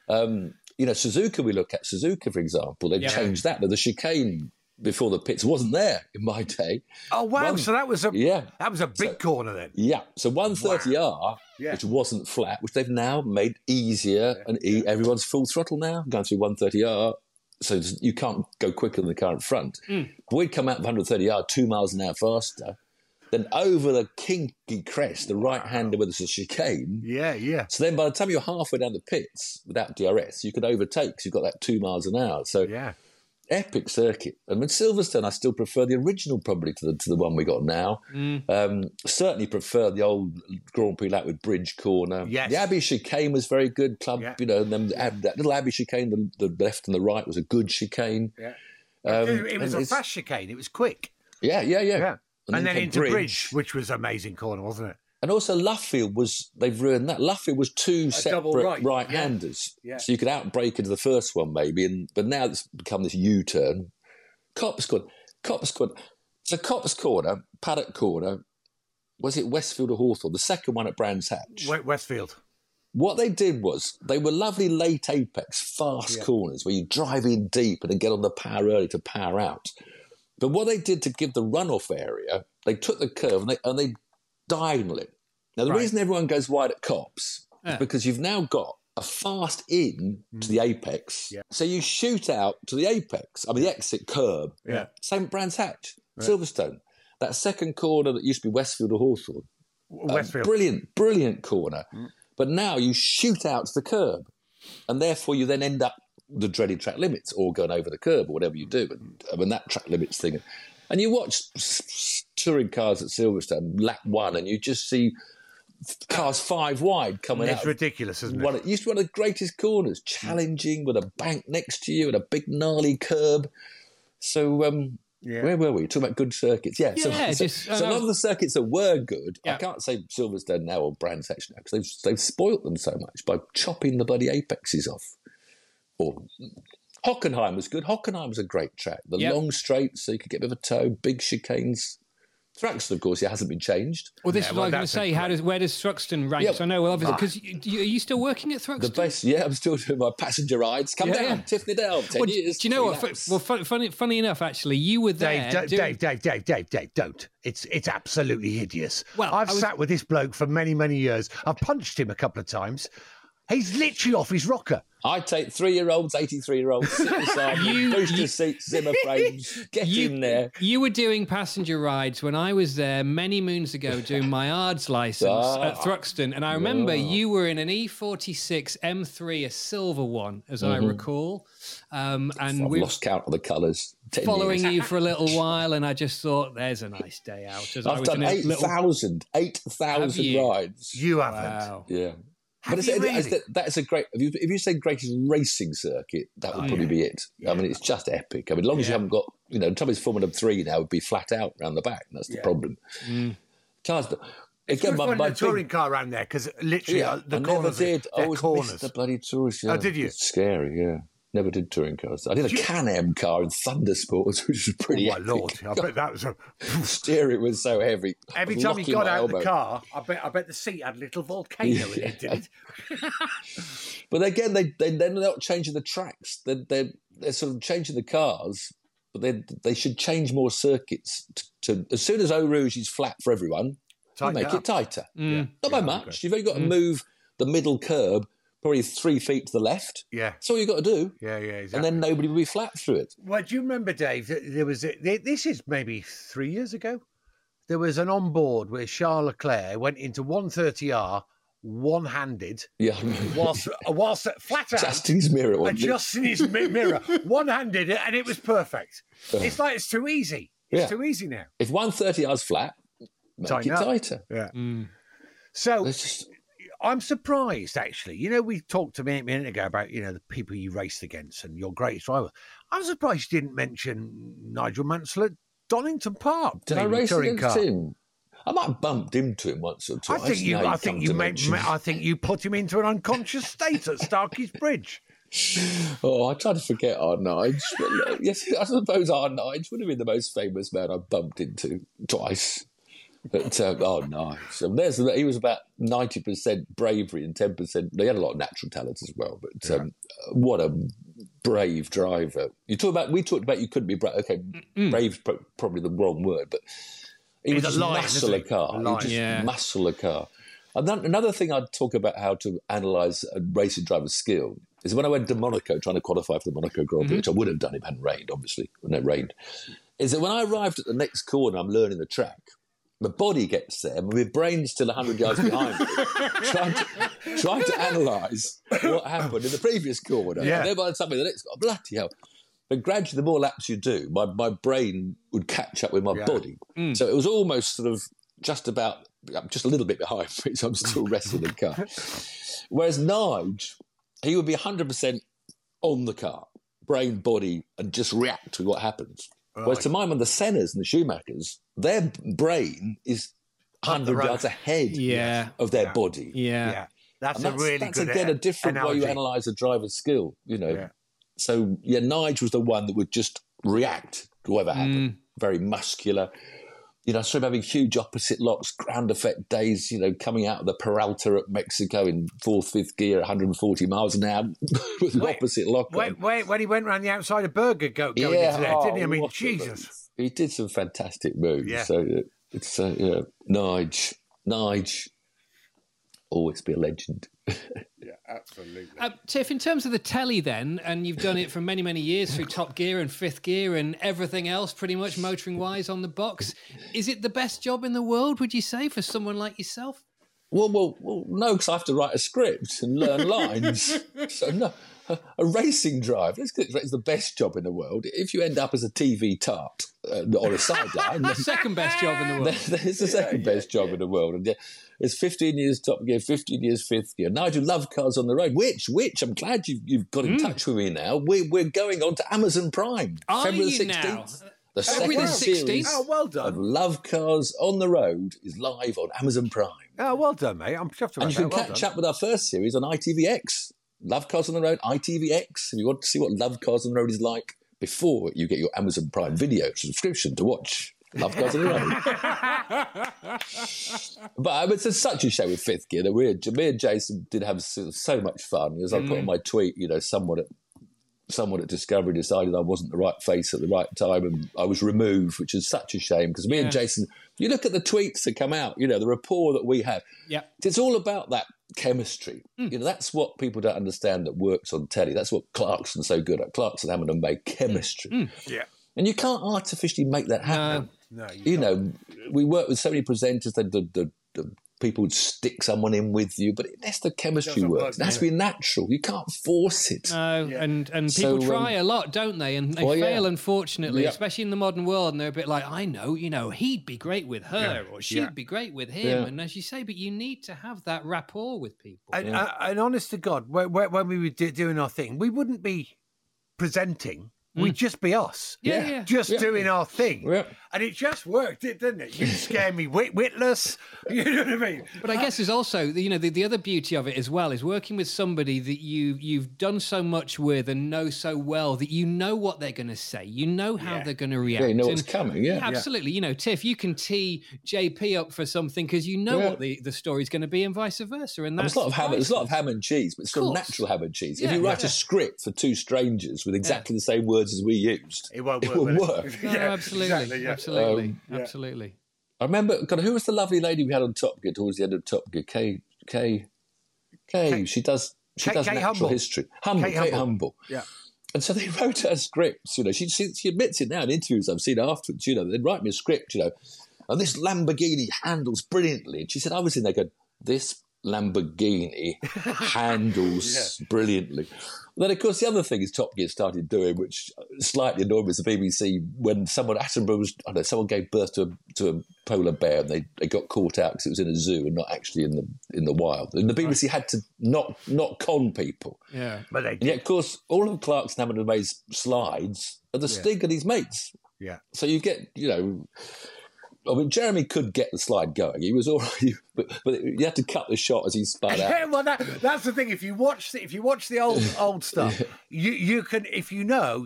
Speaker 3: Suzuka, we look at Suzuka, for example, they've changed that. The chicane before the pits wasn't there in my day.
Speaker 1: Oh, wow. So that was a big corner then.
Speaker 3: Yeah. So 130R, which wasn't flat, which they've now made easier and everyone's full throttle now, going through 130R. So you can't go quicker than the car in front. But we'd come out of 130R 2 miles an hour faster. Then over the kinky crest, the right-hander where there's a chicane.
Speaker 1: Yeah.
Speaker 3: So then by the time you're halfway down the pits without DRS, you could overtake because you've got that 2 miles an hour. So epic circuit. I mean, Silverstone, I still prefer the original probably to the one we got now. Certainly prefer the old Grand Prix lap with Bridge Corner.
Speaker 1: Yes.
Speaker 3: The Abbey chicane was very good. Club, and then that little Abbey chicane, the left and the right was a good chicane.
Speaker 1: Yeah. It was a fast chicane. It was quick.
Speaker 3: Yeah.
Speaker 1: And then into Bridge, which was amazing corner, wasn't it?
Speaker 3: And also Luffield they've ruined that. Luffield was two separate right-handers.
Speaker 1: Yeah.
Speaker 3: So you could outbrake into the first one maybe, but now it's become this U-turn. Copse Corner. So Copse Corner, Paddock Corner, was it Westfield or Hawthorne? The second one at Brands Hatch.
Speaker 1: Westfield.
Speaker 3: What they did was they were lovely late apex, fast corners where you drive in deep and then get on the power early to power out. But what they did to give the runoff area, they took the curve and they diagonal it. Now, the reason everyone goes wide at Copse is because you've now got a fast in to the apex. Yeah. So you shoot out to the apex, the exit curb.
Speaker 1: Yeah.
Speaker 3: Same at Brands Hatch, Silverstone. That second corner that used to be Westfield or Hawthorne.
Speaker 1: Westfield.
Speaker 3: Brilliant corner. But now you shoot out to the curb. And therefore you then end up the dreaded track limits or going over the curb or whatever you do. And that track limits thing. And you watch touring cars at Silverstone, lap 1, and you just see cars 5 wide coming out.
Speaker 1: It's ridiculous, isn't it?
Speaker 3: It used to be one of the greatest corners, challenging with a bank next to you and a big gnarly curb. So where were we? Talking about good circuits. So a lot of the circuits that were good, I can't say Silverstone now or Brands Hatch now because they've spoilt them so much by chopping the bloody apexes off. Or Hockenheim was good. Hockenheim was a great track. The long straights, so you could get a bit of a toe, big chicanes. Thruxton, of course, it hasn't been changed.
Speaker 2: Well, this is what I was going to say. Where does Thruxton rank? So I know, well, obviously, because are you still working at Thruxton?
Speaker 3: The best, I'm still doing my passenger rides. Come down, Tiffany down, 10 years.
Speaker 2: Do you know what? Well, funny enough, actually, you were there.
Speaker 1: Dave, don't. It's absolutely hideous. Well, I've sat with this bloke for many, many years. I've punched him a couple of times. He's literally off his rocker.
Speaker 3: I take 3-year-olds, 83-year-olds, sit beside me, booster seats, Zimmer frames, get in there.
Speaker 2: You were doing passenger rides when I was there many moons ago doing my ARDS licence at Thruxton. And I remember you were in an E46 M3, a silver one, as I recall. And
Speaker 3: I've lost count of the colours.
Speaker 2: Following you for a little while, and I just thought, there's a nice day out.
Speaker 3: I've done 8,000 rides.
Speaker 1: You haven't?
Speaker 2: Wow.
Speaker 3: Yeah. That's a great. If you say greatest racing circuit, that would probably be it. Yeah. I mean, it's just epic. I mean, as long as you haven't got, the trouble is Formula 3 now would be flat out around the back. That's the problem. Cars, but
Speaker 1: again, my touring car around there because literally the corners.
Speaker 3: I never did. I always missed the bloody tourist.
Speaker 1: Oh, did you?
Speaker 3: It's scary. Yeah. Never did touring cars. I did a Can-Am car in Thundersports, which was pretty epic.
Speaker 1: My Lord, I bet that was a...
Speaker 3: Steering was so heavy.
Speaker 1: Every time you got out of the car, I bet the seat had a little volcano in it, did it?
Speaker 3: But again, they're not changing the tracks. They're sort of changing the cars, but they should change more circuits. To as soon as Eau Rouge is flat for everyone, make it tighter. Not by much. Okay. You've only got to move the middle curb probably 3 feet to the left.
Speaker 1: Yeah.
Speaker 3: That's all you've got to do.
Speaker 1: Yeah, exactly.
Speaker 3: And then nobody will be flat through it.
Speaker 1: Well, do you remember, Dave, there was... this is maybe 3 years ago. There was an onboard where Charles Leclerc went into 130R one-handed.
Speaker 3: Yeah.
Speaker 1: whilst flat out.
Speaker 3: Adjusting his mirror.
Speaker 1: Adjusting his mirror. One-handed, and it was perfect. It's like it's too easy. It's too easy now.
Speaker 3: If 130R's flat, make it tighter.
Speaker 1: Yeah. So... I'm surprised, actually. You know, we talked a minute ago about, the people you raced against and your greatest rival. I'm surprised you didn't mention Nigel Mansell at Donington Park.
Speaker 3: Did I race against him? I might have bumped into him once or twice.
Speaker 1: I think you put him into an unconscious state at Starkey's Bridge.
Speaker 3: I try to forget our Nige. Yes, I suppose our Nige would have been the most famous man I bumped into twice. But nice. He was about 90% bravery and 10%. He had a lot of natural talent as well. But what a brave driver! We talked about you couldn't be brave. Okay, brave's probably the wrong word, but he was just muscle a car. Muscle a car. And then another thing I'd talk about how to analyse a racing driver's skill is when I went to Monaco trying to qualify for the Monaco Grand Prix, which I would have done if it hadn't rained, obviously, when it rained. Is that when I arrived at the next corner, I'm learning the track. My body gets there, but my brain's still 100 yards behind me, trying to analyse what happened in the previous corner. Yeah. And then by the time the next, bloody hell. But gradually, the more laps you do, my brain would catch up with my body. So it was almost sort of just a little bit behind me, so I'm still wrestling the car. Whereas Nige, he would be 100% on the car, brain, body, and just react to what happens. Right. Whereas to mine, the Sennas and the Schumachers, their brain is 100 yards ahead of their body.
Speaker 1: Yeah. That's
Speaker 3: again a different way you analyse a driver's skill, Yeah. So, Nige was the one that would just react to whatever happened. Very muscular. I saw him having huge opposite locks, ground effect days, coming out of the Peralta at Mexico in 4th, 5th gear, 140 miles an hour with an opposite lock.
Speaker 1: When he went round the outside of Burger going into there, didn't he? I mean, Jesus.
Speaker 3: He did some fantastic moves. Yeah. So it's, Nige, always be a legend.
Speaker 1: Yeah, absolutely.
Speaker 2: Tiff, in terms of the telly then, and you've done it for many, many years through Top Gear and Fifth Gear and everything else pretty much motoring-wise on the box, is it the best job in the world, would you say, for someone like yourself?
Speaker 3: Well, no, because I have to write a script and learn lines. So no, a racing drive is the best job in the world. If you end up as a TV tart on a sideline...
Speaker 2: the second best job in the world.
Speaker 3: It's the second best job in the world. And it's 15 years Top Gear, 15 years Fifth Gear. Nigel Love Cars on the Road, which I'm glad you've got in touch with me now. We're going on to Amazon Prime.
Speaker 2: February the 16th. Now?
Speaker 3: The second series
Speaker 1: well done.
Speaker 3: of Love Cars on the Road is live on Amazon Prime.
Speaker 1: Oh, well done, mate. I'm chuffed about that.
Speaker 3: And you can catch up with our first series on ITVX. Love Cars on the Road, ITVX. If you want to see what Love Cars on the Road is like before you get your Amazon Prime video subscription to watch Love Cars on the Road. But it's such a shame with Fifth Gear that me and Jason did have so much fun. As I put on my tweet, someone at Discovery decided I wasn't the right face at the right time and I was removed, which is such a shame because me and Jason, you look at the tweets that come out, the rapport that we have.
Speaker 2: Yeah.
Speaker 3: It's all about that chemistry. That's what people don't understand that works on telly. That's what Clarkson's so good at. Clarkson Hamilton and made chemistry.
Speaker 1: Yeah.
Speaker 3: And you can't artificially make that happen.
Speaker 1: No,
Speaker 3: we work with so many presenters that the people would stick someone in with you, but unless the chemistry works, it has to be natural. You can't force it.
Speaker 2: No, and people try a lot, don't they? And they fail, unfortunately, especially in the modern world. And they're a bit like, I know, he'd be great with her, or she'd be great with him. And as you say, but you need to have that rapport with people.
Speaker 1: And honest to God, when we were doing our thing, we wouldn't be presenting we'd just be us.
Speaker 2: Yeah.
Speaker 1: Just doing our thing.
Speaker 3: Yeah.
Speaker 1: And it just worked, didn't it? You scare me witless. You know what I mean?
Speaker 2: But I guess there's also, the other beauty of it as well is working with somebody that you've done so much with and know so well that you know what they're going to say. You know how they're going to react.
Speaker 3: Yeah, you know what's coming, yeah.
Speaker 2: Absolutely. Tiff, you can tee JP up for something because you know what the story's going to be and vice versa. And that's
Speaker 3: there's a lot of ham and cheese, but it's still natural ham and cheese. If you write a script for two strangers with exactly the same words as we used,
Speaker 1: it won't
Speaker 3: work.
Speaker 2: No, absolutely.
Speaker 1: Exactly,
Speaker 2: Absolutely.
Speaker 3: I remember, God, who was the lovely lady we had on Top Gear towards the end of Top Gear? Kay. She does natural
Speaker 1: Humble.
Speaker 3: history. Kate Humble.
Speaker 1: Yeah.
Speaker 3: And so they wrote her scripts. She admits it now in interviews I've seen afterwards. They'd write me a script. And this Lamborghini handles brilliantly. And she said, I was in there going, this Lamborghini handles brilliantly. Then, of course, the other thing is Top Gear started doing, which slightly annoyed me, was the BBC when someone gave birth to a polar bear and they got caught out because it was in a zoo and not actually in the wild. And the BBC had to not con people.
Speaker 2: Yeah,
Speaker 3: but they did. And yet, of course, all of Clark's and Hammond made slides are the Stig and his mates.
Speaker 1: Yeah.
Speaker 3: So you get, Jeremy could get the slide going. He was all right, but you had to cut the shot as he spun out.
Speaker 1: Well, that's the thing. If you watch the old stuff, you can, if you know,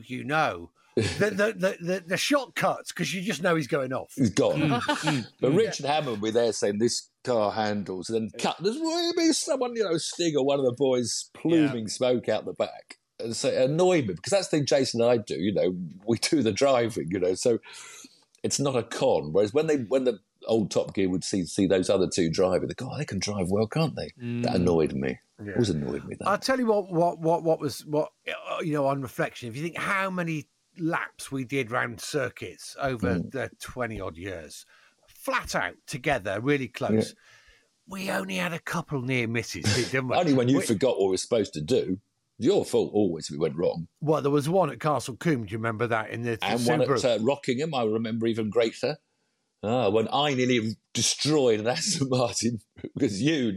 Speaker 1: the shot cuts because you just know he's going off.
Speaker 3: He's gone. But Richard Hammond were there saying this car handles, and then cut. There's be someone, Stig or one of the boys pluming smoke out the back. And so it annoyed me because that's the thing Jason and I do. We do the driving. So. It's not a con. Whereas when the old Top Gear would see those other two driving, they go, they can drive well, can't they? That annoyed me. It always annoyed me. That.
Speaker 1: I'll tell you what was on reflection. If you think how many laps we did round circuits over the 20-odd years, flat out together, really close, we only had a couple near misses, didn't we?
Speaker 3: Only when you forgot what we were supposed to do. Your fault always if it went wrong.
Speaker 1: Well, there was one at Castle Combe. Do you remember that?
Speaker 3: And one at Rockingham, I remember even greater. When I nearly destroyed an Aston Martin because you.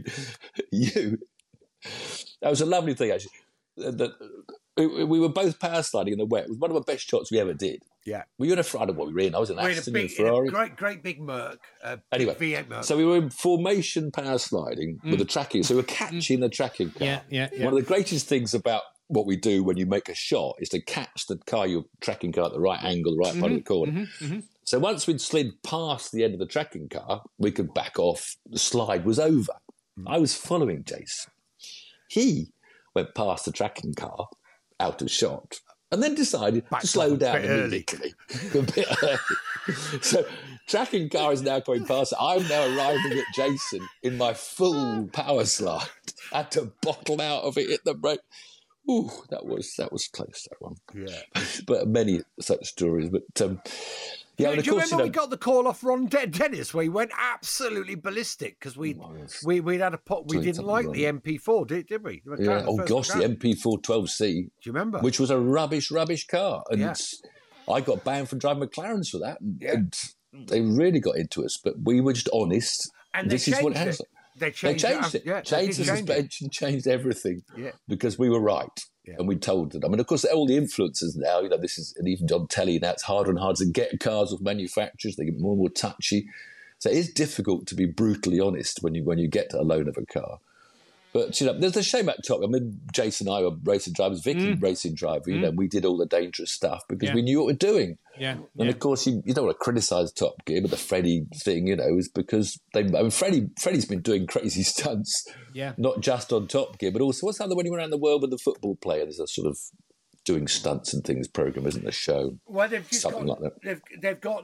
Speaker 3: That was a lovely thing, actually. We were both power sliding in the wet. It was one of the best shots we ever did.
Speaker 1: Yeah.
Speaker 3: Were you in a Friday? What we were in? I was in Aston in a Ferrari.
Speaker 1: Great big Merc.
Speaker 3: Anyway,
Speaker 1: V8 Merc.
Speaker 3: So we were in formation power sliding with the tracking. So we were catching the tracking car.
Speaker 2: Yeah.
Speaker 3: One of the greatest things about what we do when you make a shot is to catch the car, your tracking car at the right angle, the right part of the corner. So once we'd slid past the end of the tracking car, we could back off. The slide was over. I was following Jason. He went past the tracking car out of shot and then decided to slow down immediately. A bit early. So tracking car is now going past. I'm now arriving at Jason in my full power slide. I had to bottle out of it, hit the brake. Ooh, that was close, that one.
Speaker 1: Yeah. But
Speaker 3: many such stories. But yeah,
Speaker 1: do you remember we got the call off Ron Dennis where he went absolutely ballistic because we'd had a pot. We didn't like the MP4, did we?
Speaker 3: Yeah. Oh gosh, the MP4 12C.
Speaker 1: Do you remember?
Speaker 3: Which was a rubbish car, and I got banned from driving McLarens for that, and they really got into us. But we were just honest.
Speaker 1: And
Speaker 3: this is what it has. They changed it.
Speaker 1: Yeah,
Speaker 3: changed the suspension, changed everything.
Speaker 1: Yeah.
Speaker 3: Because we were right. Yeah. And we told them. I mean, of course, all the influencers now, this is, and even on telly now, it's harder and harder to get cars off manufacturers. They get more and more touchy. So it is difficult to be brutally honest when you get a loan of a car. But, there's a shame at top. I mean, Jason and I were racing drivers, Vicky racing driver, we did all the dangerous stuff because we knew what we were doing.
Speaker 2: Yeah.
Speaker 3: And of course, you don't want to criticise Top Gear, but the Freddie thing, is because Freddie's been doing crazy stunts, not just on Top Gear, but also what's that when you went around the world with the football player? There's a sort of doing stunts and things program, isn't there? Show.
Speaker 1: Well, they've just
Speaker 3: something like that.
Speaker 1: They've got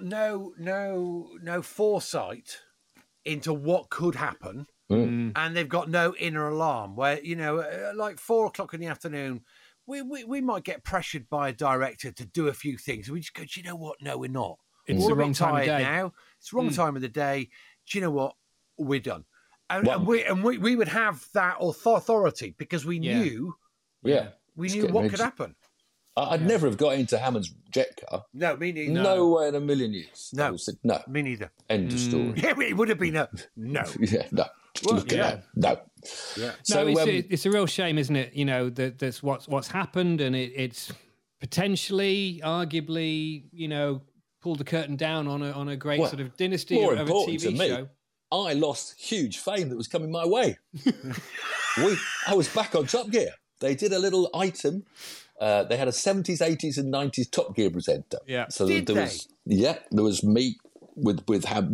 Speaker 1: no foresight into what could happen. And they've got no inner alarm where, like 4 o'clock in the afternoon, we might get pressured by a director to do a few things. And we just go, do you know what? No, we're not.
Speaker 2: It's the wrong time of day.
Speaker 1: Now. It's the wrong time of the day. Do you know what? We're done. And we would have that authority because we knew we knew what could happen.
Speaker 3: I'd never have got into Hammond's jet car.
Speaker 1: No, me neither.
Speaker 3: No way in a million years.
Speaker 1: No.
Speaker 3: No.
Speaker 1: Me neither.
Speaker 3: End of story.
Speaker 1: Yeah, it would have been a no.
Speaker 3: Yeah, no. Look at that. No.
Speaker 1: Yeah.
Speaker 2: So it's a real shame, isn't it? That's what's happened, and it's potentially, arguably, pulled the curtain down on a great sort of dynasty
Speaker 3: more
Speaker 2: of a
Speaker 3: important
Speaker 2: TV
Speaker 3: to me,
Speaker 2: show.
Speaker 3: I lost huge fame that was coming my way. I was back on Top Gear. They did a little item. They had a 70s, 80s, and 90s Top Gear presenter.
Speaker 2: Yeah.
Speaker 3: So
Speaker 1: Did
Speaker 3: there
Speaker 1: they?
Speaker 3: was there was me with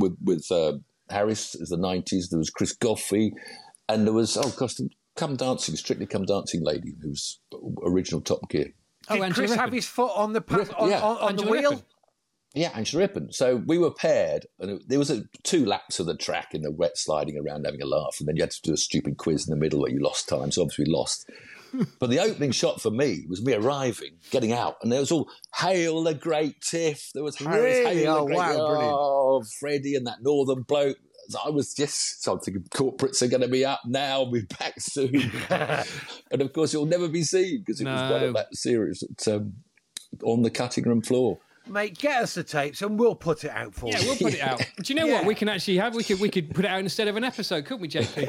Speaker 3: Harris as the 90s. There was Chris Goffey, and there was Strictly Come Dancing lady who was original Top Gear.
Speaker 1: Did
Speaker 2: Angela
Speaker 1: Chris have
Speaker 2: Rippon.
Speaker 1: his foot on the
Speaker 3: Yeah.
Speaker 1: on the
Speaker 2: Angela
Speaker 1: wheel?
Speaker 2: Rippon.
Speaker 3: Yeah, Angela Rippon. So we were paired, and there was 2 laps of the track in the wet, sliding around, having a laugh, and then you had to do a stupid quiz in the middle where you lost time. So obviously we lost. But the opening shot for me was me arriving, getting out, and there was all "Hail the Great Tiff." There was Harris,
Speaker 1: Really?
Speaker 3: "Hail the
Speaker 1: Oh,
Speaker 3: Great
Speaker 1: wow, brilliant.
Speaker 3: Oh, Freddie and that northern bloke. So I was just thinking, corporates are going to be up now. We'll be back soon. And of course, it'll never be seen because it was one of that series on the cutting room floor.
Speaker 1: Mate, get us the tapes and we'll put it out for
Speaker 2: Yeah,
Speaker 1: you.
Speaker 2: we'll put it out. Do you know
Speaker 1: Yeah.
Speaker 2: what we can actually have? We could put it out instead of an episode, couldn't we,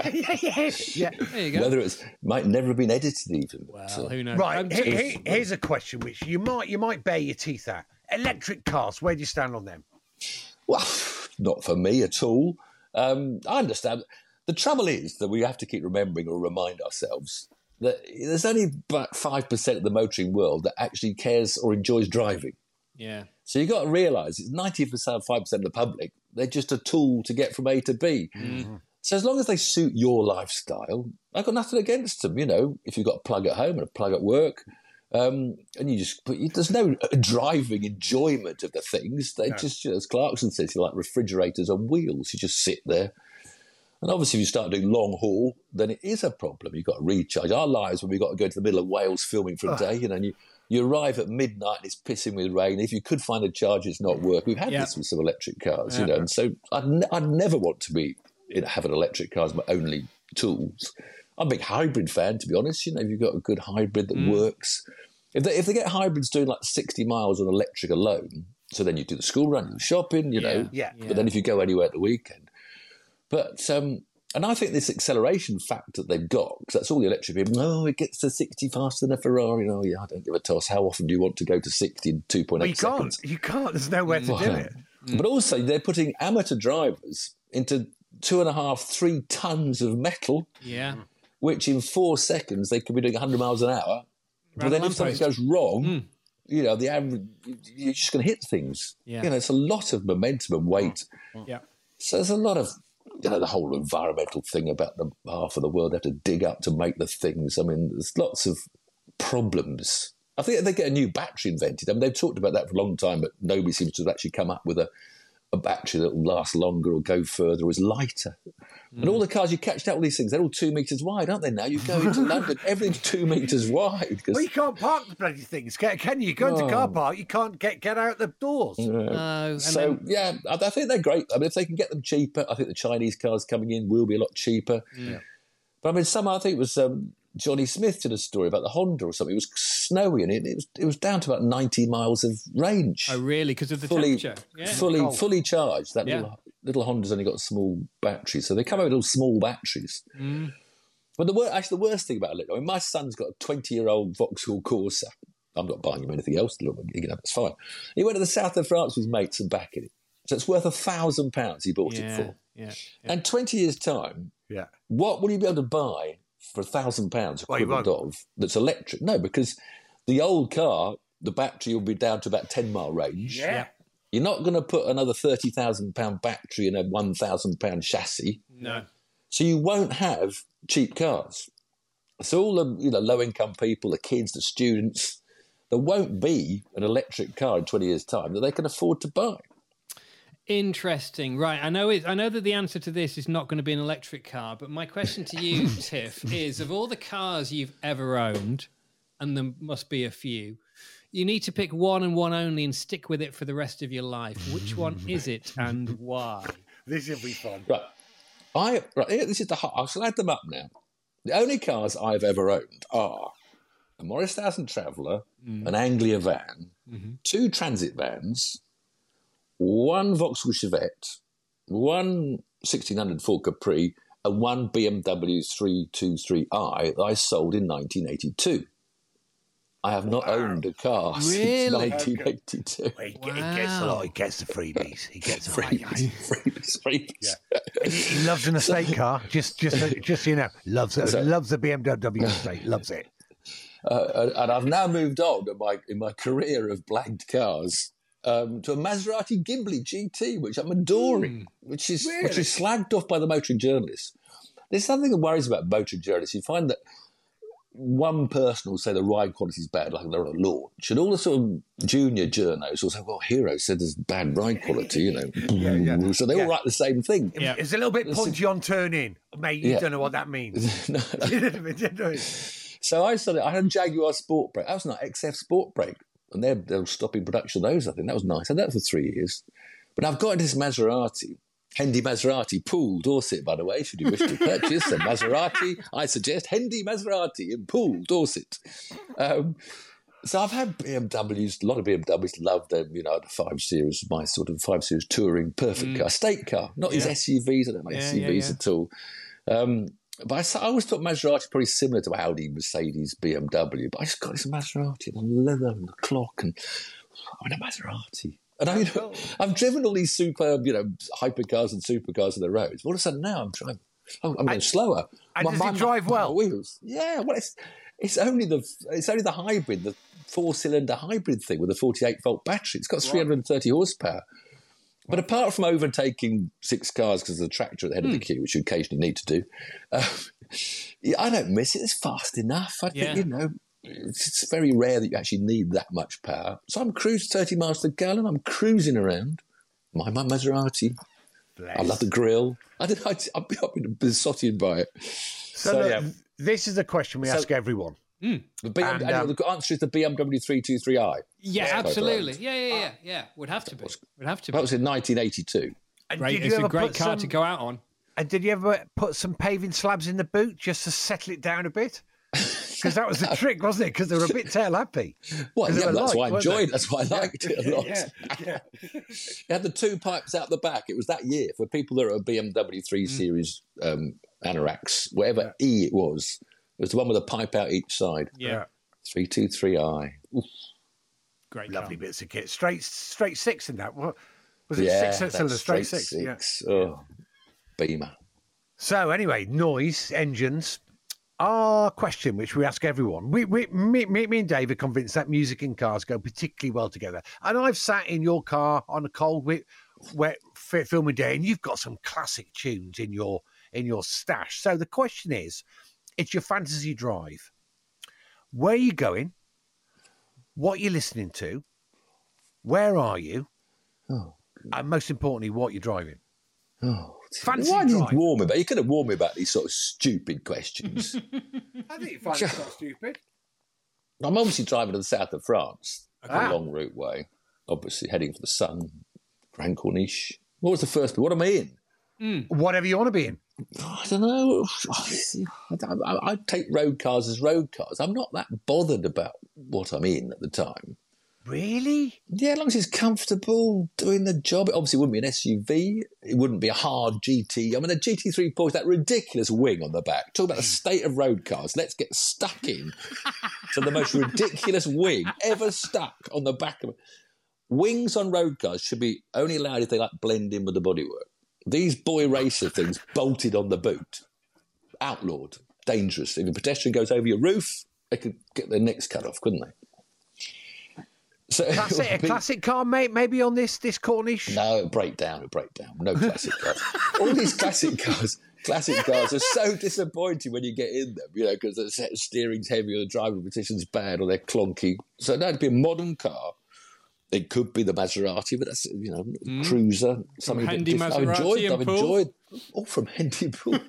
Speaker 2: JP?
Speaker 1: Yeah.
Speaker 2: There you go.
Speaker 3: Whether it might never have been edited even.
Speaker 2: Well,
Speaker 3: So-
Speaker 2: who knows?
Speaker 1: Right, here's a question which you might bare your teeth at. Electric cars, where do you stand on them?
Speaker 3: Well, not for me at all. I understand. The trouble is that we have to keep remembering or remind ourselves that there's only about 5% of the motoring world that actually cares or enjoys driving.
Speaker 2: Yeah.
Speaker 3: So you've got to realise it's 95% of the public. They're just a tool to get from A to B. Mm-hmm. So as long as they suit your lifestyle, I've got nothing against them. If you've got a plug at home and a plug at work, and there's no driving enjoyment of the things. They just, as Clarkson says, you're like refrigerators on wheels. You just sit there. And obviously, if you start doing long haul, then it is a problem. You've got to recharge. Our lives, when we got to go to the middle of Wales filming for a day, and you arrive at midnight and it's pissing with rain. If you could find a charger, it's not working. We've had this with some electric cars, and so I'd never want to be having electric cars my only tools. I'm a big hybrid fan, to be honest. If you've got a good hybrid that works, if they get hybrids doing like 60 miles on electric alone, so then you do the school run, you do shopping,
Speaker 1: Yeah.
Speaker 3: But then if you go anywhere at the weekend, and I think this acceleration factor they've got, because that's all the electric people, it gets to 60 faster than a Ferrari. I don't give a toss. How often do you want to go to 60 in 2.8 seconds?
Speaker 1: You can't. There's nowhere to do it.
Speaker 3: But also, they're putting amateur drivers into 2.5, 3 tons of metal,
Speaker 2: Yeah.
Speaker 3: which in 4 seconds they could be doing 100 miles an hour. But then if something goes wrong, the average, you're just going to hit things.
Speaker 2: Yeah.
Speaker 3: It's a lot of momentum and weight.
Speaker 2: Yeah.
Speaker 3: So there's a lot of, the whole environmental thing about the half of the world have to dig up to make the things. I mean, there's lots of problems. I think if they get a new battery invented, they've talked about that for a long time, but nobody seems to have actually come up with a battery that will last longer or go further or is lighter. And all the cars you catch out, all these things, they're all 2 metres wide, aren't they now? You go into London, everything's 2 metres wide.
Speaker 1: Well, you can't park the bloody things, can you? You go into car park, you can't get out the doors.
Speaker 3: I think they're great. If they can get them cheaper, I think the Chinese cars coming in will be a lot cheaper. Yeah. But I think it was Johnny Smith did a story about the Honda or something. It was snowy and it was down to about 90 miles of range.
Speaker 2: Oh, really? Because of the temperature? Yeah.
Speaker 3: Fully charged. That little Honda's only got a small battery, so they come out with little small batteries. But the worst thing about it, my son's got a 20-year-old Vauxhall Corsa. I'm not buying him anything else. It's fine. He went to the south of France with his mates and back in it. So it's worth £1,000 he bought it for.
Speaker 2: Yeah.
Speaker 3: And 20 years' time, what will you be able to buy for £1,000 equivalent of that's electric? No, because the old car, the battery will be down to about 10-mile range.
Speaker 1: Yeah.
Speaker 3: You're not going to put another £30,000 battery in a £1,000 chassis.
Speaker 2: No.
Speaker 3: So you won't have cheap cars. So all the low-income people, the kids, the students, there won't be an electric car in 20 years' time that they can afford to buy.
Speaker 2: Interesting. Right. I know that the answer to this is not going to be an electric car, but my question to you, Tiff, is of all the cars you've ever owned, and there must be a few, you need to pick one and one only and stick with it for the rest of your life. Which one is it and why?
Speaker 1: This will be fun.
Speaker 3: This is I shall add them up now. The only cars I've ever owned are a Morris 1000 Traveller, an Anglia van, 2 Transit vans, 1 Vauxhall Chevette, 1 1600 Ford Capri, and 1 BMW 323i that I sold in 1982. I have not owned a car since
Speaker 2: Really?
Speaker 3: 1982.
Speaker 1: He gets a lot. He gets the freebies. He gets a lot.
Speaker 3: Freebies.
Speaker 1: Yeah. And he loves an estate car. Just so you know, loves it. Loves the BMW estate. Loves it.
Speaker 3: And I've now moved on in my career of blanked cars to a Maserati Ghibli GT, which I'm adoring, which is slagged off by the motoring journalists. There's something that worries about motoring journalists. You find that one person will say the ride quality is bad, like they're on a launch, and all the sort of junior journos will say, well, Hero said there's bad ride quality, you know. So they all write the same thing.
Speaker 1: Yeah. It's a little bit punchy on turn-in. Mate, you don't know what that means.
Speaker 3: No. So I had a Jaguar Sport Brake. That was an XF Sport Brake, and they're stopping production of those, I think. That was nice. I had that for 3 years. But I've got into this Maserati. Hendy Maserati, Poole, Dorset, by the way, should you wish to purchase a Maserati, I suggest Hendy Maserati in Poole, Dorset. So I've had BMWs, a lot of BMWs, love them, you know, the 5 Series, my sort of 5 Series touring, perfect car, state car, not these SUVs, I don't like SUVs at all. But I always thought Maserati probably similar to Audi, Mercedes, BMW, but I just got this Maserati, the leather and the clock, and I want a Maserati. And I've driven all these superb, you know, hypercars and supercars on the roads. All of a sudden now I'm driving. I'm going slower.
Speaker 1: And does it drive well?
Speaker 3: Wheels. Yeah. Well, it's only the hybrid, the 4-cylinder hybrid thing with a 48-volt battery. It's got 330 horsepower. But apart from overtaking 6 cars because of the tractor at the head of the queue, which you occasionally need to do, I don't miss it. It's fast enough. I think, you know. It's very rare that you actually need that much power. So I'm cruising 30 miles to the gallon. I'm cruising around. My Maserati. Bless. I love the grill. I've been besotted by it.
Speaker 1: So this is a question we ask everyone.
Speaker 3: The answer is the BMW 323i.
Speaker 2: Yeah, absolutely. Yeah. Would have to be.
Speaker 3: That was in 1982.
Speaker 2: It's a great car to go out on.
Speaker 1: And did you ever put some paving slabs in the boot just to settle it down a bit? Because that was the trick, wasn't it? Because they were a bit tail happy.
Speaker 3: Well, yeah, that's why I enjoyed it. That's why I liked it a lot. It had the 2 pipes out the back. It was that year. For people that are a BMW 3 Series Anoraks, whatever E it was the one with a pipe out each side.
Speaker 1: Yeah.
Speaker 3: 323i. Oof.
Speaker 2: Great
Speaker 1: Lovely
Speaker 2: car.
Speaker 1: bits of kit. Straight 6 in that. What was it? 6 cylinder, straight 6. Yeah.
Speaker 3: Oh, Beamer.
Speaker 1: So anyway, noise, engines. Our question, which we ask everyone, me and Dave are convinced that music and cars go particularly well together. And I've sat in your car on a cold, wet filming day, and you've got some classic tunes in your stash. So the question is, it's your fantasy drive. Where are you going? What are you listening to? Where are you?
Speaker 3: Oh,
Speaker 1: and most importantly, what you're driving.
Speaker 3: Oh.
Speaker 1: Fancy
Speaker 3: Why did
Speaker 1: drive.
Speaker 3: you warn me about? You could have warned me about these sort of stupid questions.
Speaker 1: I think you find it not stupid.
Speaker 3: I'm obviously driving to the south of France, a long route way. Obviously heading for the sun, Grand Corniche. What was the first bit? What am I in?
Speaker 1: Whatever you want to be in.
Speaker 3: I don't know. I take road cars as road cars. I'm not that bothered about what I'm in at the time.
Speaker 1: Really?
Speaker 3: Yeah, as long as it's comfortable, doing the job. It obviously wouldn't be an SUV. It wouldn't be a hard GT. I mean, the GT3 Porsche, that ridiculous wing on the back. Talk about the state of road cars. Let's get stuck in to the most ridiculous wing ever stuck on the back of it. Wings on road cars should be only allowed if they like blend in with the bodywork. These boy racer things bolted on the boot. Outlawed. Dangerous. If a pedestrian goes over your roof, they could get their necks cut off, couldn't they? So
Speaker 1: a classic car, mate, maybe on this Corniche?
Speaker 3: No, it'll break down. No classic cars. All these classic cars are so disappointing when you get in them, you know, because the steering's heavy or the driving position's bad or they're clunky. So that'd be a modern car. It could be the Maserati, but that's, you know, cruiser. Something
Speaker 2: Hendy Maserati.
Speaker 3: I've enjoyed. All from Hendy Poole.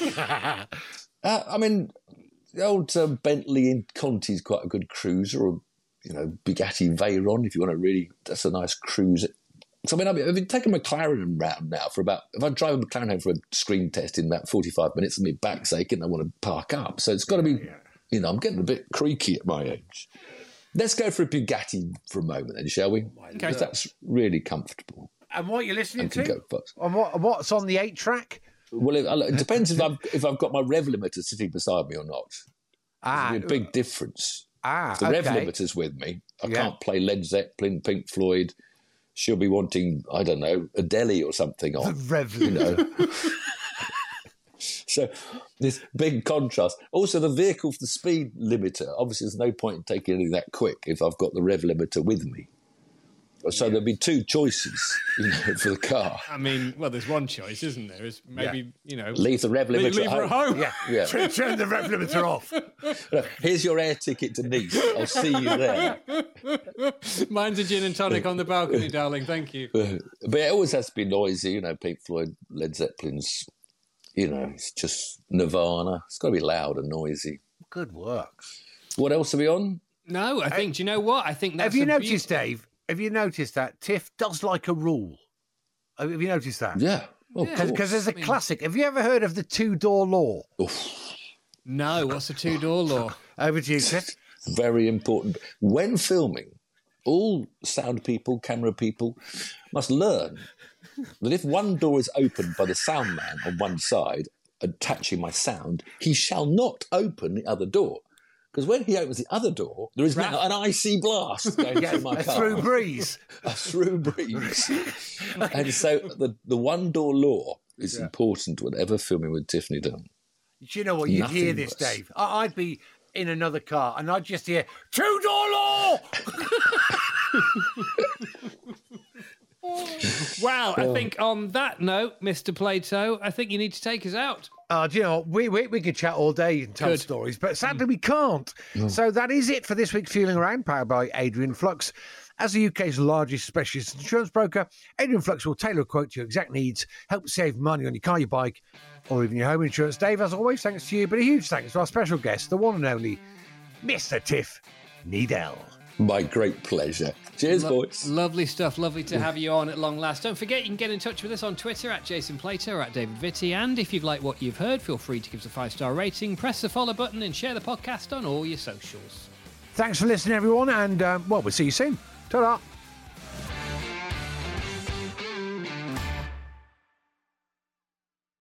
Speaker 3: I mean, the old Bentley in Conti's quite a good cruiser, or, you know, Bugatti Veyron, if you want to really, that's a nice cruiser. So, I mean, I've been taking a McLaren round now for about, if I drive a McLaren home for a screen test in about 45 minutes and my back's aching, I want to park up. So it's got to be, you know, I'm getting a bit creaky at my age. Let's go for a Bugatti for a moment then, shall we? Okay. Because that's really comfortable.
Speaker 1: And what you're listening to?
Speaker 3: Go fast.
Speaker 1: And what's on the 8-track?
Speaker 3: Well, it depends if I've got my rev limiter sitting beside me or not. There's a big difference. If the rev limiter's with me, I can't play Led Zeppelin, Pink Floyd. She'll be wanting, I don't know, Adele or something on.
Speaker 1: The rev limiter.
Speaker 3: So this big contrast. Also, the vehicle for the speed limiter. Obviously, there's no point in taking anything that quick if I've got the rev limiter with me. So there'll be two choices, for the car.
Speaker 2: I mean, well, there's one choice, isn't there? Is maybe
Speaker 3: leave the rev limiter
Speaker 2: leave her at home.
Speaker 1: Yeah. Turn the rev limiter off.
Speaker 3: Here's your air ticket to Nice. I'll see you there.
Speaker 2: Mine's a gin and tonic on the balcony, darling. Thank you.
Speaker 3: But it always has to be noisy. Pink Floyd, Led Zeppelin's. It's just Nirvana. It's got to be loud and noisy.
Speaker 1: Good work.
Speaker 3: What else are we on?
Speaker 2: No, I think. Do you know what? I think that's.
Speaker 1: Have you noticed, Dave? Have you noticed that Tiff does like a rule? Have you noticed that?
Speaker 3: Yeah.
Speaker 1: Because there's a classic. Have you ever heard of the two-door law?
Speaker 3: Oof.
Speaker 2: No, what's a two-door law?
Speaker 1: Over to you, Tiff.
Speaker 3: Very important. When filming, all sound people, camera people must learn that if one door is opened by the sound man on one side, attaching my sound, he shall not open the other door. Because when he opens the other door, there is now an icy blast going through my car.
Speaker 1: A through breeze.
Speaker 3: A through breeze. And so the one-door law is important whenever filming with Tiffany Dunn.
Speaker 1: Do you know what? You'd hear this, Dave. I'd be in another car and I'd just hear, two-door law!
Speaker 2: Well, I think on that note, Mr. Plato, I think you need to take us out.
Speaker 1: Do you know what? We could chat all day and tell stories, but sadly we can't. So that is it for this week's Fueling Around, powered by Adrian Flux. As the UK's largest specialist insurance broker, Adrian Flux will tailor a quote to your exact needs, help save money on your car, your bike, or even your home insurance. Dave, as always, thanks to you, but a huge thanks to our special guest, the one and only Mr. Tiff Needell.
Speaker 3: My great pleasure. Cheers, boys.
Speaker 2: Lovely stuff. Lovely to have you on at long last. Don't forget, you can get in touch with us on Twitter at Jason Plato or at David Vitti. And if you've liked what you've heard, feel free to give us a 5-star rating, press the follow button and share the podcast on all your socials.
Speaker 1: Thanks for listening, everyone. And, we'll see you soon. Ta-da.